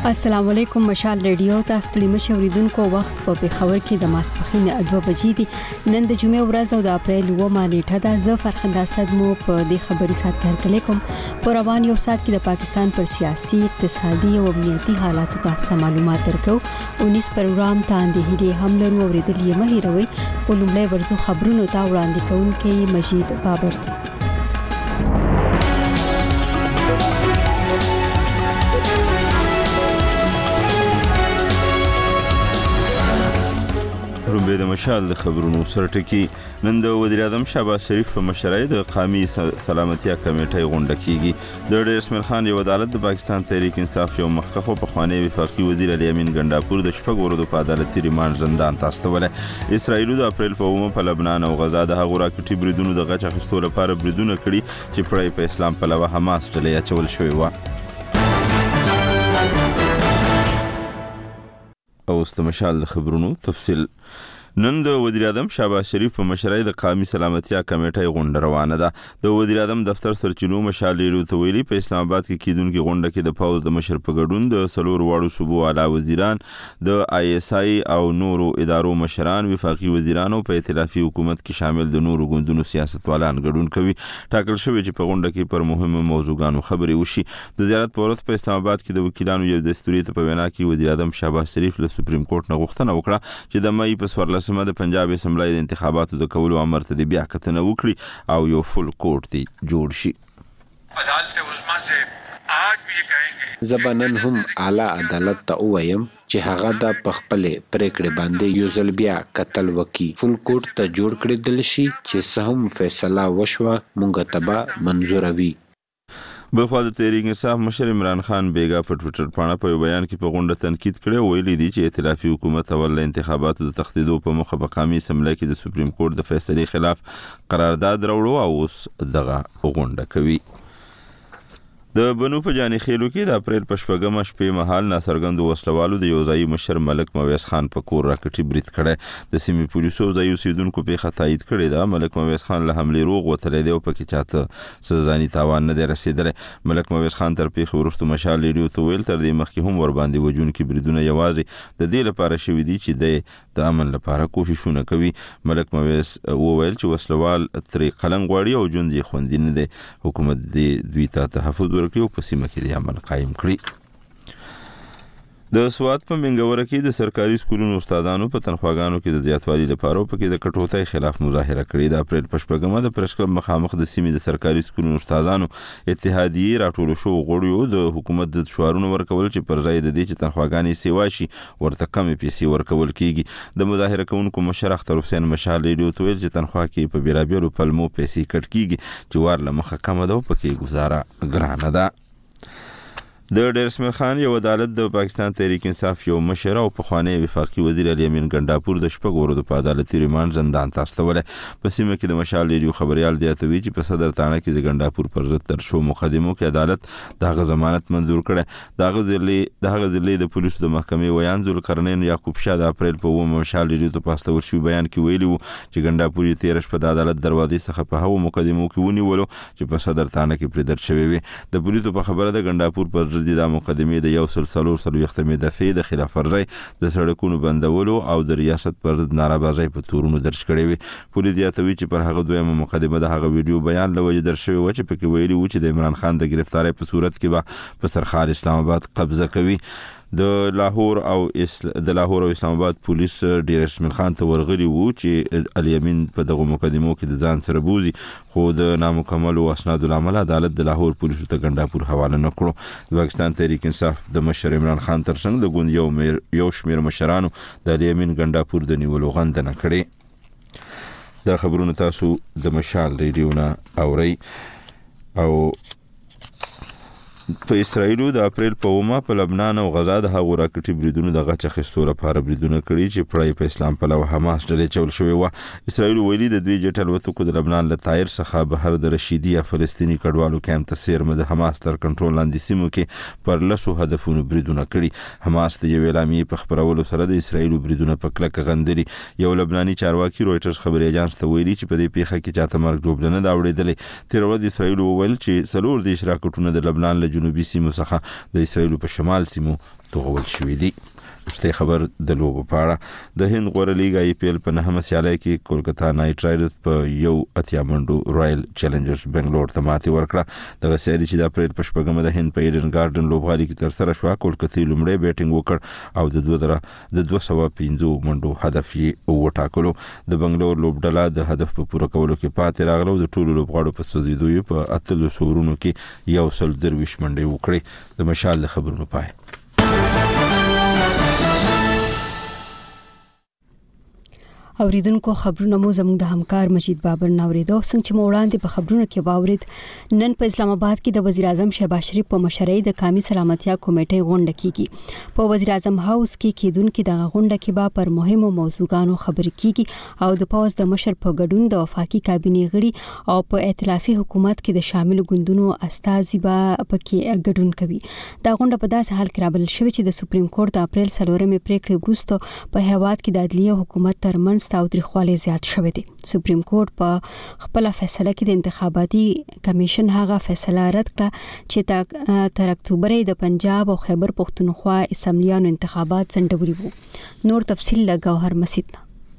السلام علیکم مشال ریډیو تاسو ته مشه اوریدونکو وخت په پیښور کې د ماسپخین 2 بجې دي نن د جمعې ورځ او د اپریل 2 نیټه ده زه فرخنده صدمو په دې خبري سات کار کوم په روان یو سات کې د پاکستان پر سیاسي اقتصادي او امنیتي حالات تاسو ته معلومات درکو 19 پروګرام ته اندهیلي هم لرو اوریدل یې مهیروي ولومړی ورزو خبرونو ته وړاندې کوونکې مجید بابر دی. رومبه د مشال د خبرونو سرټکی نن د وزیر اعظم شهباز شریف په مشرۍ د قومي سلامتیا کمیټې غونډه کیږي. د ډیر اسماعیل خان یو عدالت د پاکستان تحریک انصاف یو مخکخو په خوانی وفاقي وزیر علي امین ګنداپور د شپږ ورځو په عدالتي ریماند زندان ته استوله. اسرائیل د اپریل په 1 په لبنان او غزا د هغو راکټي بریدونو د غچ اخیستو لپاره بریدونه کړي چې پړی په اسلام په لور حماس ډلې اچول شوی و. او استمشال د خبرونو تفصیل. نن د وزیر اعظم شهباز شریف په مشرۍ د قومي سلامتیا کمیټې غونډه روانه ده. د وزیر اعظم دفتر سرچینو مشال ریډیو ته ویلي په اسلام آباد کې کیدونکو غونډه کې د پوز د مشر په ګډون د سلور واړو صوبو اعلی وزیران د آی اس آی او نورو ادارو مشران وفاقي وزیرانو په ائتلافي حکومت کې شامل د نورو ګوندونو سیاستوالان ګډون کوي. ټاکل شوی چې په غونډه کې پر مهمو موضوعاتو خبرې وشي. د زیارت په ورځ په اسلام آباد کې د وکیلانو یو دستوري ته په وینا کې وزیر اعظم شهباز شریف له سپریم کورټ نه غوښتنه وکړه چې د مې په 14مه د پنجاب اسمبلی د انتخاباتو د کولو امر ته بیا کتنه وکړي او یو فل کورټ دی جوړ شي. عدالت عظما سے آج بھی یہ کہیں گے زبانن هم اعلی عدالت ته وایم چې هغه د پخپل پریکړې باندې یو ځل بیا قتل وکي فل کورټ ته جوړ کړي دل شي چې سهم فیصله وشوه مونږ تبا منظور وي. بلخوا د تحریک انصاف مشر عمران خان بیگا په ټوئیټر باندې په بیان کې په غونډه تنقید کړي ویلي دي چې ائتلافي حکومت اول انتخاباتو د تخدیدو په مخه په قومي اسمبلی کې د سپریم کورټ د فیصلې خلاف قرارداد راوړو او اوس دغه غونډه کوي. د بنو په جاني خېلو کې د اپریل په شپږمه شپې مهال ناڅرګندو وسلوالو د یو ځای مشر ملک مویس خان په کور راکټي برید کړي. د سیمې پولیسو ځای اوسیدونکو په خطایید کړي دا ملک مویس خان له حمله روغ وتلې دی او په کې چاته سزاني تاوان نه دی رسیدلی. ملک مویس خان تر پیښې وروسته مشال ریډیو ته ویل تر دې مخکې هم ور باندې وجونکي بریدونه یوازې د دې لپاره شوي دي چې د امن لپاره کوششونه کوي. ملک مویس وویل چې وسلوال ترې قلم غواړي او ژوند یې خوندي نه دی. حکومت دې دوی ته تحفظ ورکړي او په سیمه کې د عمل قائم کړي. د سوات په منګوره کې د سرکاري سکولونو استادانو په تنخواګانو کې د زیاتوالي لپاره په کې د کټوتای خلاف مظاهره کړې. د اپریل په شپږمه د پریس کلب مخامخ د سیمې د سرکاري سکولونو استادانو اتحادیې راټول شو غړیو د حکومت ضد شعارونه ورکول چې پر ځای د دې چې تنخواګانې سیوا شي ورته کمې پیسې ورکول کیږي. د مظاهره کوونکو مشر اختر حسین مشال ریډیو ته ویل چې تنخوا کې په بیرابیرو پلمو پیسې کټ کیږي چې ور لمخه کم ده او پکې گزاره ګرانه ده. د ډیر اسماعیل خان یو عدالت د پاکستان تحریک انصاف یو مشر او په خوانی وفاقي وزیر علي امین ګنداپور د شپږ ورځو په عدالتي ریماند زندان ته استوله. په سیمه کې د مشال ریډیو خبريال دیاتوي چې په صدر تانه کې د ګنداپور پر ضد تر شو مقدمو کې عدالت دغه ضمانت منظور کړه. دغه ځلې د پولیسو د محکمې ویان ذوالقرنین یعقوب شاه د اپریل په 1 مشال ریډیو ته پاستول شو بیان کې ویلي وو چې ګنداپور یې 13 شپه د عدالت دروازې څخه په هغو مقدمو کې ونیولو چې په صدر تانه کې پرې درج شوی وي. د پولیسو په خبره د ګنداپور پر ضد د مقدمې د یو سلسلو یختمې دفعې د خلاف ورزي د سړکونو بندولو او د ریاست پر ضد نارابازي په تورونو درج کړي وي. پولیس یاتوي چې پر هغه دویمه مقدمه د هغه ویډیو بیان لوي درج شوی و چې پکې ویلي و چې د عمران خان د گرفتاری په صورت کې به په سرخار اسلام آباد قبضه کوي. د لاهور او اسلام آباد پولیس ډیر اسماعیل خان ته ورغلي وو چې علي امین په دغه مقدمو کې د ځان سره بوزي خو د نامکملو اسنادو لامل عدالت د لاهور پولیسو ته ګنداپور حواله نکړو. د پاکستان تحریک انصاف د مشر عمران خان ترڅنګ د ګوند یو شمیر مشرانو د علي امین ګنداپور د نیولو غندنه کړې. دا خبرونه تاسو د مشال ریډیو نه اورئ. او په اسرائیل د اپریل په 1 په لبنان او غزا د هغو راکټي بریدونو د غچ اخیستو لپاره بریدونه کړي چې پړی په اسلام په لور حماس ډلې چول شوی و. اسرائیل ویلي د دوی جټ الوتکو د لبنان له طایر څخه بهر د رشیدي فلسطینی کډوالو کیمپ ته سیرمه د حماس تر کنټرول لاندې سیمو کې پر لسو هدفونو بریدونه کړي. حماس د یو اعلامیې په خبرولو سره د اسرائیل بریدونه په کلکه غندلي. یو لبناني چارواکي رويټرز خبري اژانس ته ویلي چې په دې پیښه کې چاته مرګ جوړ نه دا وړېدلې. تیر ورځ اسرائیل وویل چې څلور د اشراکټونو د لبنان له جنوبي سیمو څخه د اسرایل په شمال سیمو توغول شوې دي. وروستي خبر د لوبو په اړه. د هند غوره لیګ آی پی ایل په 9مه سیالۍ کې کولکتا نایټ رایډرز په 1 منډو رایل چیلنجرز بنگلور ته ماتې ورکړه. دغه سیالي چې د اپریل په 8مه د هند په ایډن ګارډن لوبغالي کې تر سره شو، کولکتا لومړی بیټینګ وکړ او د 250 منډو هدف یې وټاکلو. د بنگلور لوبډله د هدف په پوره کولو کې پاتې راغله او د ټولو لوبغاړو په سوزیدو په 8 اورونو کې 123 منډې وکړې. د مشال د خبرونو پای. اوریدونکو خبرونه مو زموږ د همکار مجید بابر نوریدو څنګه چې وړاندې په خبرونو کې باورید نن په اسلام آباد کې د وزیر اعظم شهباز شریف په مشرۍ د قومي سلامتیا کمیټې غونډه کیږي. په وزیر اعظم هاوس کې کېدونکو د غونډه کې به پر مهمو موضوعاتو خبرې کیږي او د پوز د مشر په ګډون د وفاقي کابینې غړي او په ائتلافي حکومت کې د شامل ګوندونو استازي به پکې ګډون کوي. دا غونډه په داسې حال کې رابل شوې چې د سپریم کورټ د اپریل 4مې پریکړې وروسته په هیواد کې د عدلیه حکومت ترمنځ تاوتریخوالی زیات شوی دی. سپریم کورټ په خپل فیصله کې د انتخاباتي کمیشن هغه فیصله رد کړه چې تر اکتوبر د پنجاب او خیبر پختونخوا اسمبلیانو انتخابات ځنډولي وو. نور تفصیل له گوهر مسعود.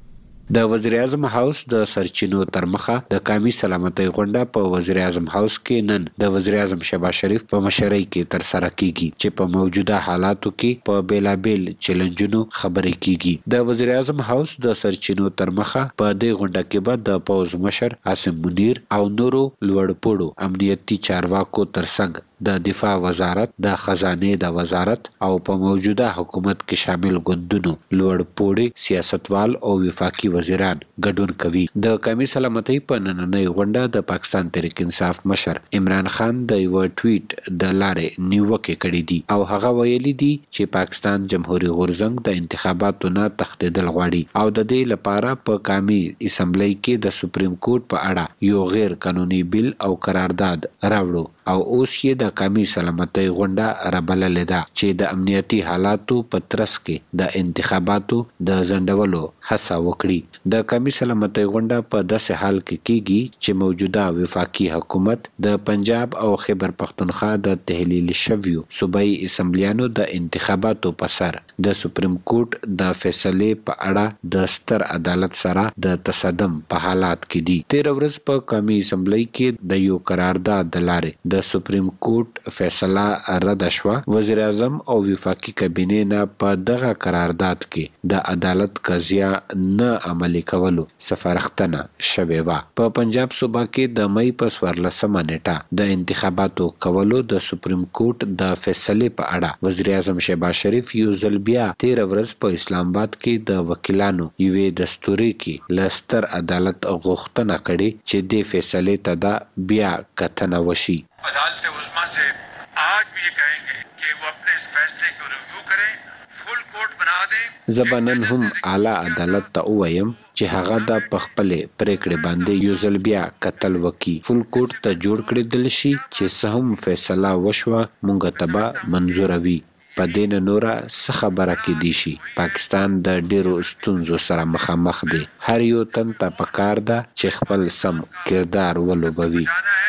د وزیر اعظم هاوس د سرچینو تر مخه د قومي سلامتۍ غونډه په وزیر اعظم هاوس کې نن د وزیر اعظم شهباز شریف په مشرۍ کې تر سره کیږي چې په موجوده حالاتو کې په بیلابل چیلنجونو خبرې کیږي. د وزیر اعظم هاوس د سرچینو تر مخه په دې غونډه کې به د پوز مشر عاصم منیر او نورو لوړپوړو امنیتي چارواکو ترڅنګ د دفاع وزارت، د خزانه د وزارت او په موجوده حکومت کې شامل ګوندونو لوړپوړي سیاستوال او وفاقي وزیران ګډون کوي. د قومي سلامتۍ په نننۍ غونډه د پاکستان تحریک انصاف مشر عمران خان د یو ټویټ د لارې نیوکه کړې دي او هغه ویلي دي چې پاکستان جمهوریت غورځنګ د انتخاباتو نه تښتیدل غواړي او د دې لپاره په قومي اسمبلی کې د سپریم کورټ په اړه یو غیر قانوني بیل او قرارداد راوړو او اوس یې د قومي سلامتۍ غونډه رابللې ده چې د امنیتي حالاتو په ترڅ کې د انتخاباتو د ځنډولو هڅه وکړي. د قومي سلامتۍ غونډه په داسې حال کې کیږي چې موجوده وفاقي حکومت د پنجاب او خیبر پختونخوا د تحلیل شویو صوبایي اسمبلیانو د انتخاباتو په سر د سپریم کورټ د فیصلې په اړه د ستر عدالت سره د تصادم په حالات کې دي. 13 ورځ په قومي اسمبلی کې د یو قرارداد د لارې د سپریم کورټ فیصله رد شوه. وزیر اعظم او وفاقي کابینې نه په دغه قرارداد کې د عدالت قضیه نه عملي کولو سفارښتنه شوې وه. په پنجاب صوبه کې د مئی په 14مه نیټه د انتخاباتو کولو د سپریم کورټ د فیصلې په اړه وزیر اعظم شهباز شریف یو ځل بیا 13 ورځ په اسلام آباد کې د وکیلانو یوې دستوري کې لستر عدالت غوښتنه کړې چې د فیصلې ته د بیا کتنه وشي. अदालत उज़्मा से आज भी ये कहेंगे कि वो अपने इस फैसले को रिव्यू करें, फुल कोर्ट बना दें. زبانن هم اعلی عدالت ته وایم چې هغه د پخپلې پریکړې باندې یو ځل بیا کتل وکي، فل کوټ ته جوړ کړی دل شي چې سهم فیصله وشوه مونږ ته به منظور وي. په دین نورا څه خبره کې دي شي. پاکستان د ډیرو ستونزو سره مخامخ دی. هر یو تن ته پکار ده چې خپل سم کردار ولوبوي.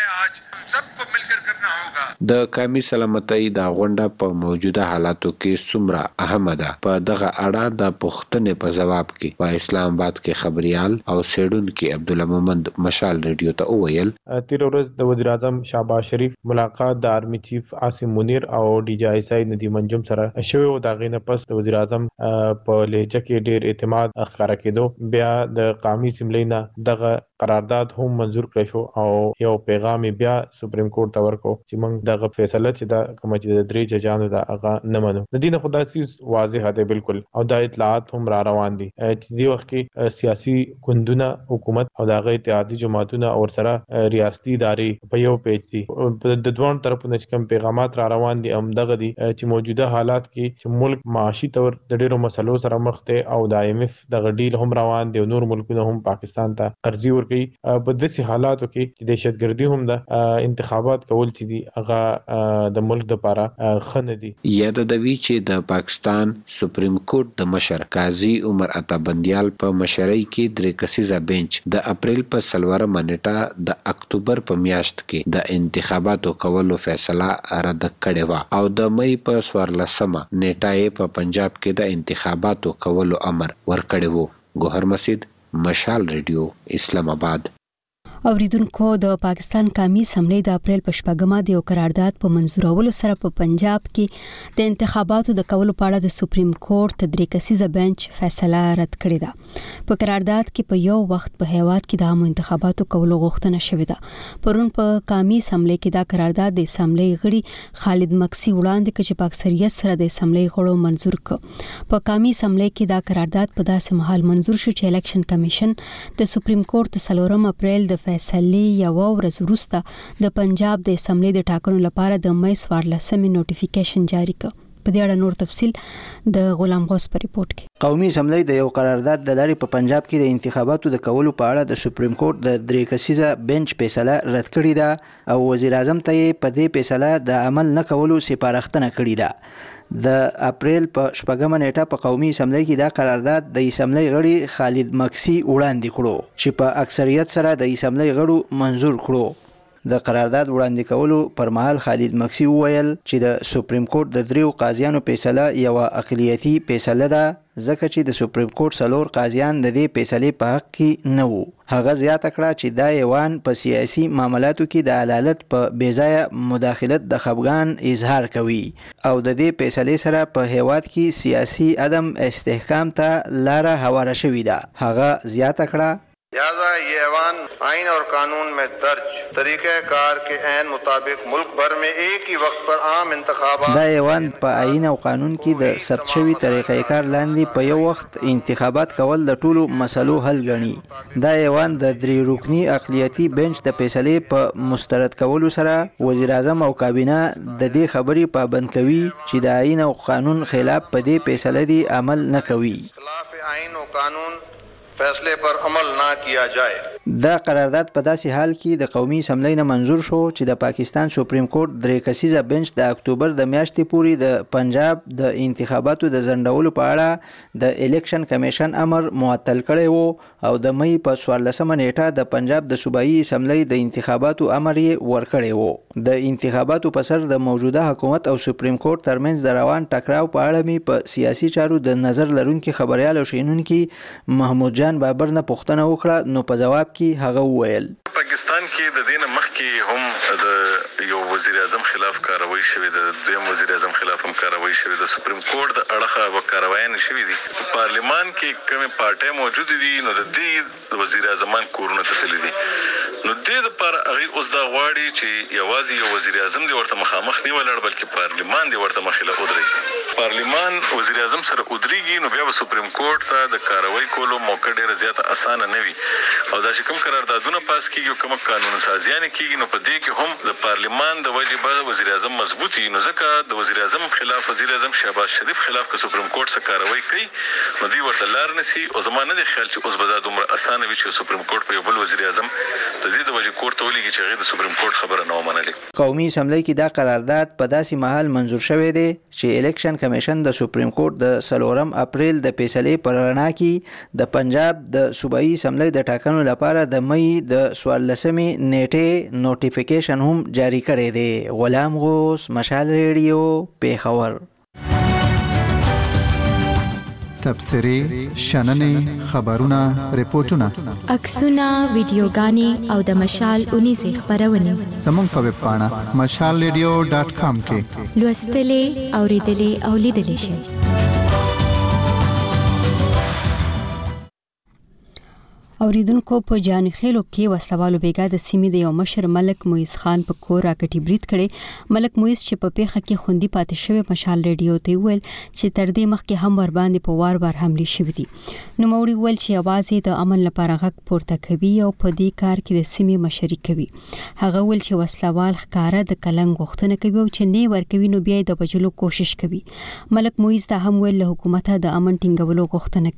د قومي سلامتۍ د غونډه په موجوده حالاتو کې څومره اهمه ده، په دغه اړه د پوښتنې په جواب کې په اسلام آباد کې خبريال او سیډونکو عبدالله محمد مشال ریډیو ته وویل 13 ورځ د وزیر اعظم شهباز شریف ملاقات د آرمي چیف عاصم منیر او ډي جی آی سید ندیم منجم سره شوی او دا غینه پس د وزیر اعظم په لهجه کې ډیر اعتماد ښکارا کېدو. بیا د قومي اسمبلی نه دغه قرارداد هم منظور کړ شو او یو پیغام بیا سپریم کورټ ته ورکو چې موږ دغه فیصله چې دا کوم چې د درې ججانو دا هغه نه منو. د دې نه خدای سیس واضح ده بالکل او د اطلاعات هم را روان دي چې دی وخت کې سیاسي ګوندونه حکومت او دغه اتحادی جماعتونه او سره ریاستي ادارې په یو پیج دي. د دوه طرفونو چې کوم پیغامات را روان دي هم دغه دي چې موجوده حالات کې چې ملک معاشي تور د ډیرو مسلو سره مخ ته او د ایم اف دغه ډیل هم روان دي او نور ملکونه هم پاکستان ته قرضې ورکړي. په داسې حالاتو کې چې دهشتګردي هم د انتخابات کول چې دي هغه د ملک لپاره خنه دي. یاد دوی چې د پاکستان سپریم کورټ د مشر قاضي عمر عطا بندیال په مشرۍ کې 3 کسیزه بنچ د اپریل په 4 نیټه د اکتوبر په میاشت کې د انتخاباتو کولو فیصله رد کړې و او د مې په 14 نیټه په پنجاب کې د انتخاباتو کولو امر ورکړی و. ګوهر مسجد، مشال ریډیو، اسلام آباد. اوریدونکو د پاکستان قومي اسمبلی د اپریل په 14 د یو قرارداد په منزورولو سره په پنجاب کې د انتخاباتو د کولو په اړه د سپریم کورټ 3 کسیزه بنچ فیصله رد کړې ده. په قرارداد کې په یو وخت په هیواد کې د عامو انتخاباتو کولو غوښتنه شوې ده. پرون په قومي اسمبلی کې دا قرارداد د اسمبلی غړي خالد مکسی وړاندې کړ چې په اکثریت سره د اسمبلی غړو منزور کړ. په قومي اسمبلی کې دا قرارداد په داسې مهال منزور شو چې الیکشن کمیشن د سپریم کورټ 4 اپریل د فیصلې یو ورځ وروسته د پنجاب د اسمبلی د ټاکنو لپاره د مې 14 نوټیفیکیشن جاری کړ. په دې اړه نور تفصیل د غلام غوث په ریپورت کې. قومي اسمبلی د یو قرارداد د لارې په پنجاب کې د انتخاباتو د کولو په اړه د سپریم کورټ د 3 کسیزه بنچ فیصله رد کړې ده او وزیر اعظم ته په دې فیصله د عمل نه کولو سپارښتنه کړې ده. د اپریل په 14 نیټه په قومي اسمبلی کې دا قرارداد د اسمبلی غړي خالد مکسی وړاندې کړو چې په اکثریت سره د اسمبلی غړو منزور کړو. د قرارداد وړاندې کولو پر مهال خالد مکسی وویل چې د سپریم کورټ د 3 قاضیانو فیصله یو اقلیتي فیصله ده ځکه چې د سپریم کورټ 4 قاضیان د دې فیصلې په حق کې نه وو. هغه زیاته کړه چې دا ایوان په سیاسي معاملاتو کې د عدالت په بیځایه مداخلت د خفګان اظهار کوي او د دې فیصلې سره په هیواد کې سیاسي عدم استحکام ته لار هواره شوې ده. هغه زیاته کړه लिहाजा ये ऐवान आइन और कानून में दर्ज तरीक़ाकार के ऐन मुताबिक मुल्क भर में एक ही वक्त पर आम इंतखाबात دا ایوان په آئین او قانون کې د ثبت شوی طریقې کار لاندې په یو وخت انتخابات کول د ټولو مسلو حل غني. دا ایوان د 3 رکنی اقلیتي بنچ د فیصلې په مسترد کولو سره وزیر اعظم او کابینه د دې خبرې پابند کوي چې د آئین او قانون خلاف په دې فیصله دی عمل نه کوي. خلاف आइन और कानून फैसले पर अमल ना किया जाए. دا قرارداد په داسې حال کې د قومي اسمبلی نه منزور شو چې د پاکستان سپریم کورټ 3 کسیزه بنچ د اکتوبر د میاشتې پورې د پنجاب د انتخاباتو د ځنډولو په اړه د الیکشن کمیشن امر معطل کړی وو او د مې په 14 نیټه د پنجاب د صوبایي اسمبلی د انتخاباتو امر یې ورکړی وو. د انتخاباتو په سر د موجوده حکومت او سپریم کورټ ترمنځ د روان ټکراو په اړه می په سیاسي چارو د نظر لرونکي خبريال او شینونکي محمود جان بابر نه پوښتنه وکړه نو په جواب کې هغه وویل پاکستان کې د دینه مخکې هم د یو وزیر اعظم خلاف کاروایی شوې ده، د دویم وزیر اعظم خلاف هم کاروایی شوې ده، سپریم کورټ د اړخه وکاروایی نه شوې دي. په پارلیمان کې کومه پارټي موجود دي نو د دې وزیر اعظمان کورونه ته تللي دي. نو د دې لپاره هغه اوس دا غواړي چې یوازې یو وزیر اعظم دی ورته مخامخ نه ولر بلکې پارلیمان دی ورته مخاله ودرېږي. پارلیمان وزیر اعظم سره ودرېږي نو بیا به سپریم کورټ ته د کاروایی کولو موقع ډیره زیاته اسانه نه وي او دا چې کوم قراردادونه پاس کیږي کوم قانون سازیانه کیږي نو په دې کې هم د پارلیمان د وجې به وزیر اعظم مضبوطی نو ځکه د وزیر اعظم خلاف وزیر اعظم شهباز شریف خلاف که سپریم کورټ سره کاروایی کوي نو دوی ورته لار نسی او زمانه د خیال چې اوس به دا دومره اسانه وي چې سپریم کورټ په یو بل وزیر اعظم د دې د وجې کورټ ته ولېږي چې هغه د سپریم کورټ خبره نه ومنلې. قومي اسمبلی کې دا قرارداد په داسې مهال منزور شوی دی چې الیکشن کمیشن د سپریم کورټ د 4 اپریل د فیصلې پر رڼا کې د پنجاب د صوبایي اسمبلی د ټاکنو لپاره د مې د 14 نیټه نوټیفیکیشن هم جاری کړی دی. غلام غوث، مشال ریډیو، پیښور. تبصرې، شننې، خبرونه، ریپورتونه، عکسونه، ویډیوګانې او د مشال 19 خبرونه زموږ په ویب پاڼه mashalradio.com کې لوستلې، اوریدلې او لیدلې شئ. اوریدونکو په جانخیلو کې وسوالو بیګا د سیمې د یو مشر ملک مویز خان په کور راکټي برید کړي. ملک مویز چې په پیښه کې خوندي پاتې شوی مشال ریډیو ته ویل چې تر دې مخکې هم ور باندې په وار حمله شوې دي. نو موري ویل چې आवाज د امن لپاره غږ پورته کوي او په دې کار کې د سیمې مشري کوي. هغه ویل چې وسلوال ښکارا د کلنګ غوښتنه کوي او چې نه ورکوي نو بیا د بچلو کوشش کوي. ملک مویز ته هم ویل له حکومت د امن ټینګولو غوښتنه کوي.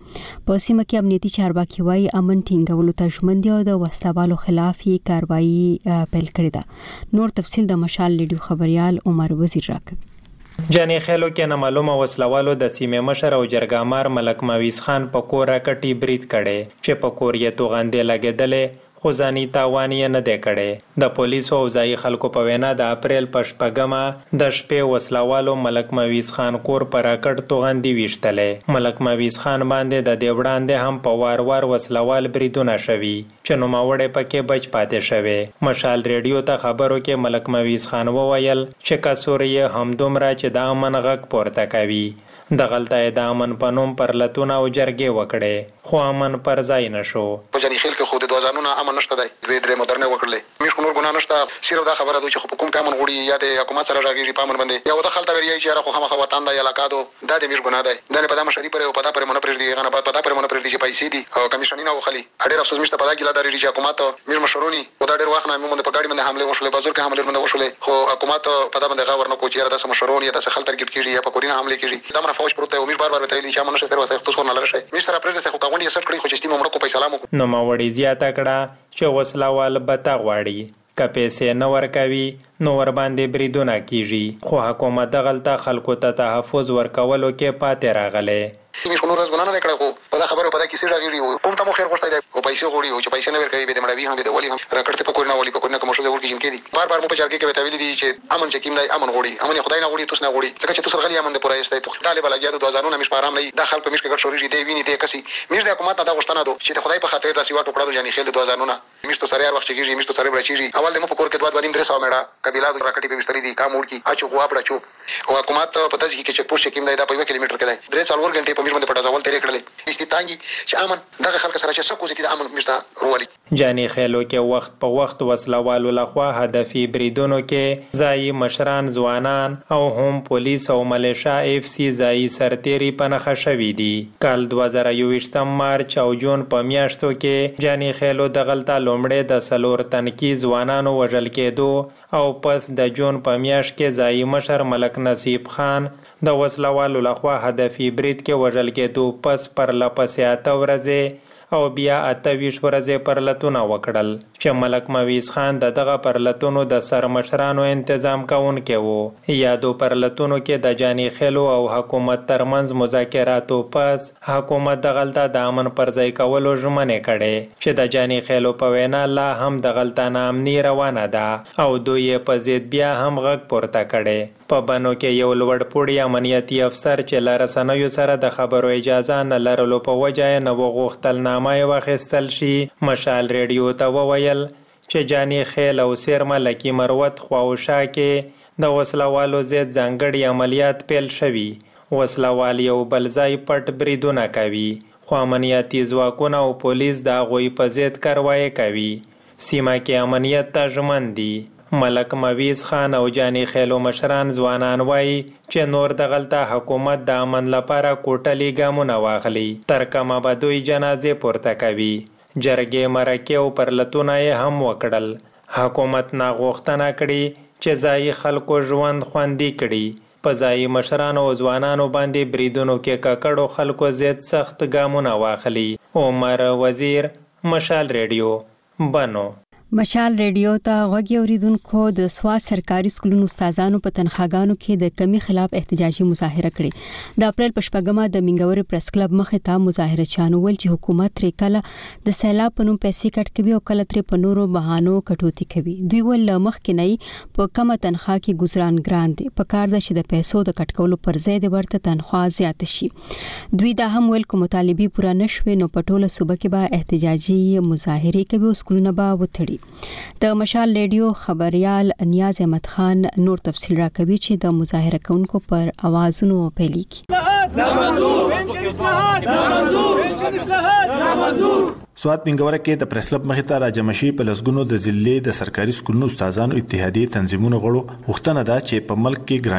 په سیمه کې امنیتي چارواکي وايي امن ټینګولو ته ژمن دي او د وسلوالو خلاف یې کاروایی پیل کړې ده. نور تفصیل د مشال ریډیو خبريال عمر وزیر راکړي. جاني خېلو کې نامعلومه وسلوالو د سیمې مشر او جرګامار ملک مویز خان په کور راکټي برید کړي چې په کور یې توغندې لګېدلې خو ځاني تاوان یې نه دی کړی. د پولیسو او ځایي خلکو په وینا د اپریل په 8مه د شپې وسلوالو ملک مویز خان کور پر راکټ توغندې ویشتلې. ملک مویز خان باندې د دې وړاندې هم په وار وسلوال بریدونه شوي چې نوموړی پکې بچ پاتې شوی. مشال ریډیو ته خبرو کې ملک مویز خان وویل چې کڅوړ یې همدومره چې د امن غږ پورته کوي. د غلطه د امن په نوم پر لتون او جرګې وکړې خو امن پر ځای نشو. په جاني خېل کې خو د 2000 نه امن نشته دی. دوی درې مدرنه وکړلې. موږ نور ګناه نشته. صرف دا خبره ده چې حکومت امن غوړي یا د حکومت سره راګيږي په امن باندې. یا ودا خلک ویری چې راخو خامخ وطن دا علاقادو دا د موږ ګناه ده. دا په دامه شریف پر او په دا پر مونږ پرې دی غنه په دا پر مونږ پرې دی چې پیسې دي او کمیشنینه وخلی. اړ افسوس مشته په دا ګیلا داري چې حکومت موږ مشرونی او دا ډېر وخت نه موږ په ګاډي باندې حمله وشولې بازار کې حمله باندې وشولې خو حکومت په دا باندې غاور نه کوي چې دا مشرونی یا د خلک ترګټ کیږي یا په کورینه حمله کیږي. دا مر فوج پروت او موږ بار ته چې امن نشته وسه تاسو نه لرشي. موږ سره پرېږدي خو کاونډي سټ کړی خو چې موږ کو پیسې لامو. نو ماوړي زیاته کړه چې وسلوال بتا غواړي که پیسې نه ورکوي نو ور باندې بریدونه کیږي. خو حکومت د غلطه خلکو ته تحفظ ورکولو کې پاتې راغله. موږ نور ځګونه نه کړو په دا خبرو په دا کیسه راغلی کوم ته مو خیر غوښتای او پیسې غوړي او چې پیسې نه ورکوي به د مړوي هم د ولي هم راکړته په کورنه ولي په کورنه کوم څه ورګی جن کې دي. بار مو په چارګي کې وتاویل دي چې امن چې کیم دی امن غوړي امن خدای نه غوړي تاسو نه غوړي ځکه چې تاسو غلي امن د پوره استای ته طالب لګیا د 2000 نه مش په آرام نه داخل په مش کې ګټ شوري دی ویني دی کسي مش د حکومت دا غوښتنه ده چې خدای په خاطر د سیوا ټوکړه د جاني خېل د 2000 نه مش ته سره هر وخت کېږي مش ته سره بلچېږي. اول د مو په کور کې 2-300 میړه قبيله د راکټي په وستري دي کام وړ کی اچو غوا بڑچو او حکومت په تاسو کې چې پوښتنه کیم دی دا په 1 کیلومتر کې دی 3 څلور غنټې په مش باندې پټا ځول تیرې کړلې. استتانګي چې امن دغه خلک سره چې څوک زیات امن مشته روالي. جاني خېلو کې وخت په وخت وسلوالو لخوا هدفي بریدونو کې ځای مشران ځوانان او هم پولیس او ملیشا اف سی ځای سرتيري پنخه شوې دي. کال 2021 مارچ او جون په میاشتو کې جاني خېلو د غلطه لومړی د سلور تنکی ځوانانو وژل کېدو او پس د جون په میاشت کې ځای مشر ملک نصیب خان د وسلوالو لخوا هدفي برید کې وژل کېدو پس پر لپسې اته ورځې او بیا 28 ورځې پر لتونه وکړل چې ملک مویز خان دغه پر لتونو د سرمشرانو تنظیم کوونکی وو. یادو پر لتونو کې د جاني خېلو او حکومت ترمنځ مذاکراتو پس حکومت د غلطه د امن پر ځای کولو ژمنه کړي چې د جاني خېلو په وینا لا هم د غلطه نامني روانه ده او دوی په ضد بیا هم غږ پورته کړي. په بنو کې یو لوړ پوړی امنیتي افسر چې لارسنوي سره د خبرو اجازه نه لرلو په وجه نه وغوښتل نامه واخیستل شي. مشال ریډیو ته وویل چې جاني خېل او سیرمه لکی مروت خواوشا کې د وسلوالو ضد ځانګړي عملیات پیل شوي. وسلوال یو بل ځای پټ بریدونه کوي خو امنیتي ځواکونه او پولیس د هغوی په ضد کاروایی کوي. سیمه کې امنیت ته ژمن دي. ملک مویز خان او جاني خېلو مشران ځوانان وایي چې نور د غلطه حکومت د امن لپاره کوټلي ګامونه واخلي تر کومه به دوی جنازې پورته کوي. جرګې مرکې او پرلتونه یې هم وکړل. حکومت ناغوښتنه کړي چې ځایي خلکو ژوند خوندي کړي. په ځایي مشرانو او ځوانانو باندې بریدونو کې ککړو خلکو ضد سخت ګامونه واخلي. عمر وزیر مشال ریډیو بنو. مشال ریډیو ته غوږی اوریدونکو د سوا سرکاري سکولونو استادانو په تنخواګانو کې د کمی خلاف احتجاجي مظاهره کړې. د اپریل په 8مه د منګوري پریس کلب مخې ته مظاهره چانو ول چې حکومت تر کله د سیلاب په نوم پیسې کټ کوي او کله تر په نورو بهانو کټوتی کوي. دوی ول مخکې نه په کمه تنخوا کې گزاران ګران دي په کار د شید پیسو د کټ کولو پر ځای د ورته تنخوا زیات شي. دوی دا هم ول کوم مطالبه پوره نشوي نو په ټوله صوبه کې به احتجاجي مظاهره کوي او سکولونه به وتړي. د مشال ریډیو خبريال نیاز احمد خان نور تفصیل راکوي چې د مظاهره کوونکو پر اوازونو پیلیږي. سواد منګوره کې د پریس کلب مخې ته راجمشي په لسګونو د ضلع د سرکاري سکولونو استادانو اتحادیه تنظیمونو غړو غوښتنه ده چې په ملک کې ګرانی ده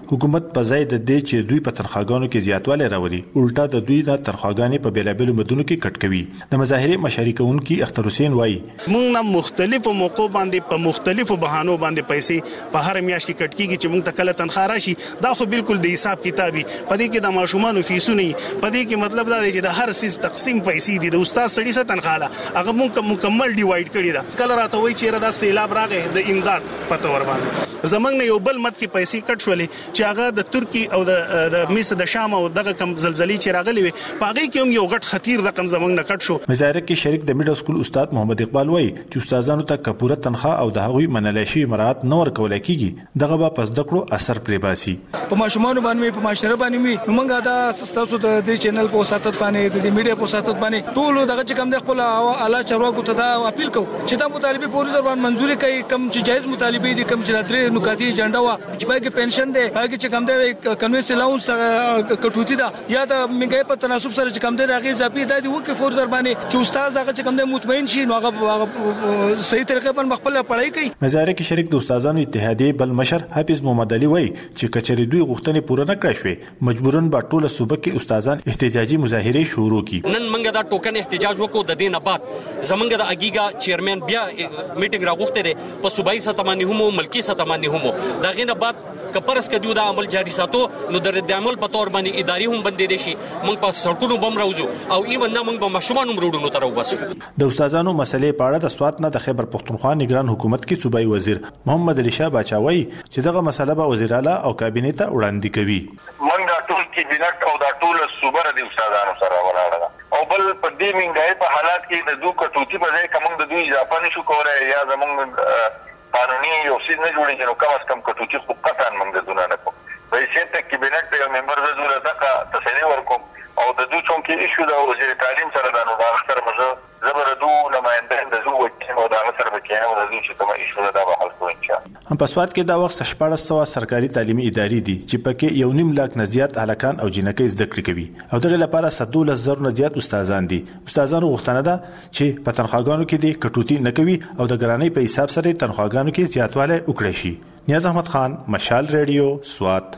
حکومت په ځای د دې چې دوی په تنخواګانو کې زیاتوالی راولي الټا د دوی د تنخواګانې په بیلابېلو مدونو کې کټ کوي. د مظاهرې مشاري کوونکي اختر حسین وایي موږ نه مختلفو موقعو باندې په مختلفو بهانو باندې پیسې په هر میاشت کې کټ کیږي چې موږ ته کله تنخواه راشي دا خو بالکل د حساب کتابي پدې کې د ماشومانو فیسونه پدې کې مطلب دا دی چې د هر سیس تقسیم پیسې دي د استاد سړي څخه تنخواه هغه موږ مکمل ډیوایډ کړی دا کله راته وایي چې دا سیلاب راغی د امداد پته ور باندې زمنګ نه یو بل مت کې پیسې کټ شولې چې هغه د ترکی او د مصر د شام او دغه کم زلزلې چې راغلي وي پاغي کې هم یو غټ خطیر رقم زمنګ نه کټ شو. مظاهره کې شریک د میډل سکول استاد محمد اقبال وایي چې استادانو ته کپوره تنخواه او د هغوی منلای شي مراعات نه ورکول کیږي دغه به پس د کړو اثر پرې باسي. په ماشومان باندې په معاشره باندې موږ دا تاسو د دې چینل په وساتت باندې د میډیا په وساتت باندې ټول دغه چې کم د خپل اعلی چارواکو ته دا اپیل کوو چې دا مطالبه پوری دروان منزوري کوي کم چې جایز مطالبه دي کم چې درې نکاتی ایجنډا وا چې باګه پنشن دی باګه چې کم دی کنوینس الاونس کټوتی دا یا د منګي په تناسب سره چې کم دی هغه اضافي د دې وکي فور در باندې چې استاد هغه چې کم دی مطمئن شي نو هغه صحیح طریقې باندې خپل پړای کوي. مظاهره کې شریک د استادانو اتحادیه بل مشر حافظ محمد علي وایي چې کچري دوی غوښتنې پوره نه کړې شوې مجبورن با ټوله صوبه کې استادان احتجاجي مظاهره شروع کړي. نن موږ دا ټوکن احتجاج وکړو د دې نه بعد زمونږ د اګیګا چیرمن بیا میټینګ راغوښته ده په صوبایي سطح باندې هم ملکی سطح باندې هم دا غینه بعد کپرس کدیو دا عمل جاری ساتو نو د رد عمل په تور باندې اداري هم بندې دي شي موږ په سړکونو بم راوځو او ایون نه موږ په مشمانو مرودونو تر وباسو. د استادانو مسلې په اړه د سوات نه د خیبر پختونخوا نگران حکومت کې صوبایي وزیر محمد علي شاه باچاوي چې دغه مسله به وزیر اعلی او کابینه ته وړاندې کوي. موږ ټول کابینټ او د ټول صوبره د استادانو سره ولاړه او بل په دې منګای په حالات کې د دوه کټوتی په ځای کوم د دوی اضافه نشو کولای یا زمونږ قانوني یو څه نه جوړیږي نو کم از کم کټوتی خو قطعا موږ د دونه نه کوو. رئیس ته کابینټ یو ممبر د زوره دغه تسلی ورکوم او د دوی چون کې ایشو د وزیر تعلیم سره د نو اختر مزه زبردو نمائندان د زو وکیل او د سره بکینه او د دوی چې کومه ایشو دا به حل کوي ان شاء الله. هم په سوات کې دا وخت 1400 سرکاري تعلیمي ادارې دي چې پکې 1.5 لک نه زیات هلکان او جنکۍ زده کړې کوي او دغه لپاره 120,000 نه زیات استادان دي. استادانو غوښتنه ده چې په تنخواګانو کې د کټوتی نه کوي او د ګرانۍ په حساب سره تنخواګانو کې زیاتوالی وکړي شي. نیاز احمد خان مشال ریډیو سوات.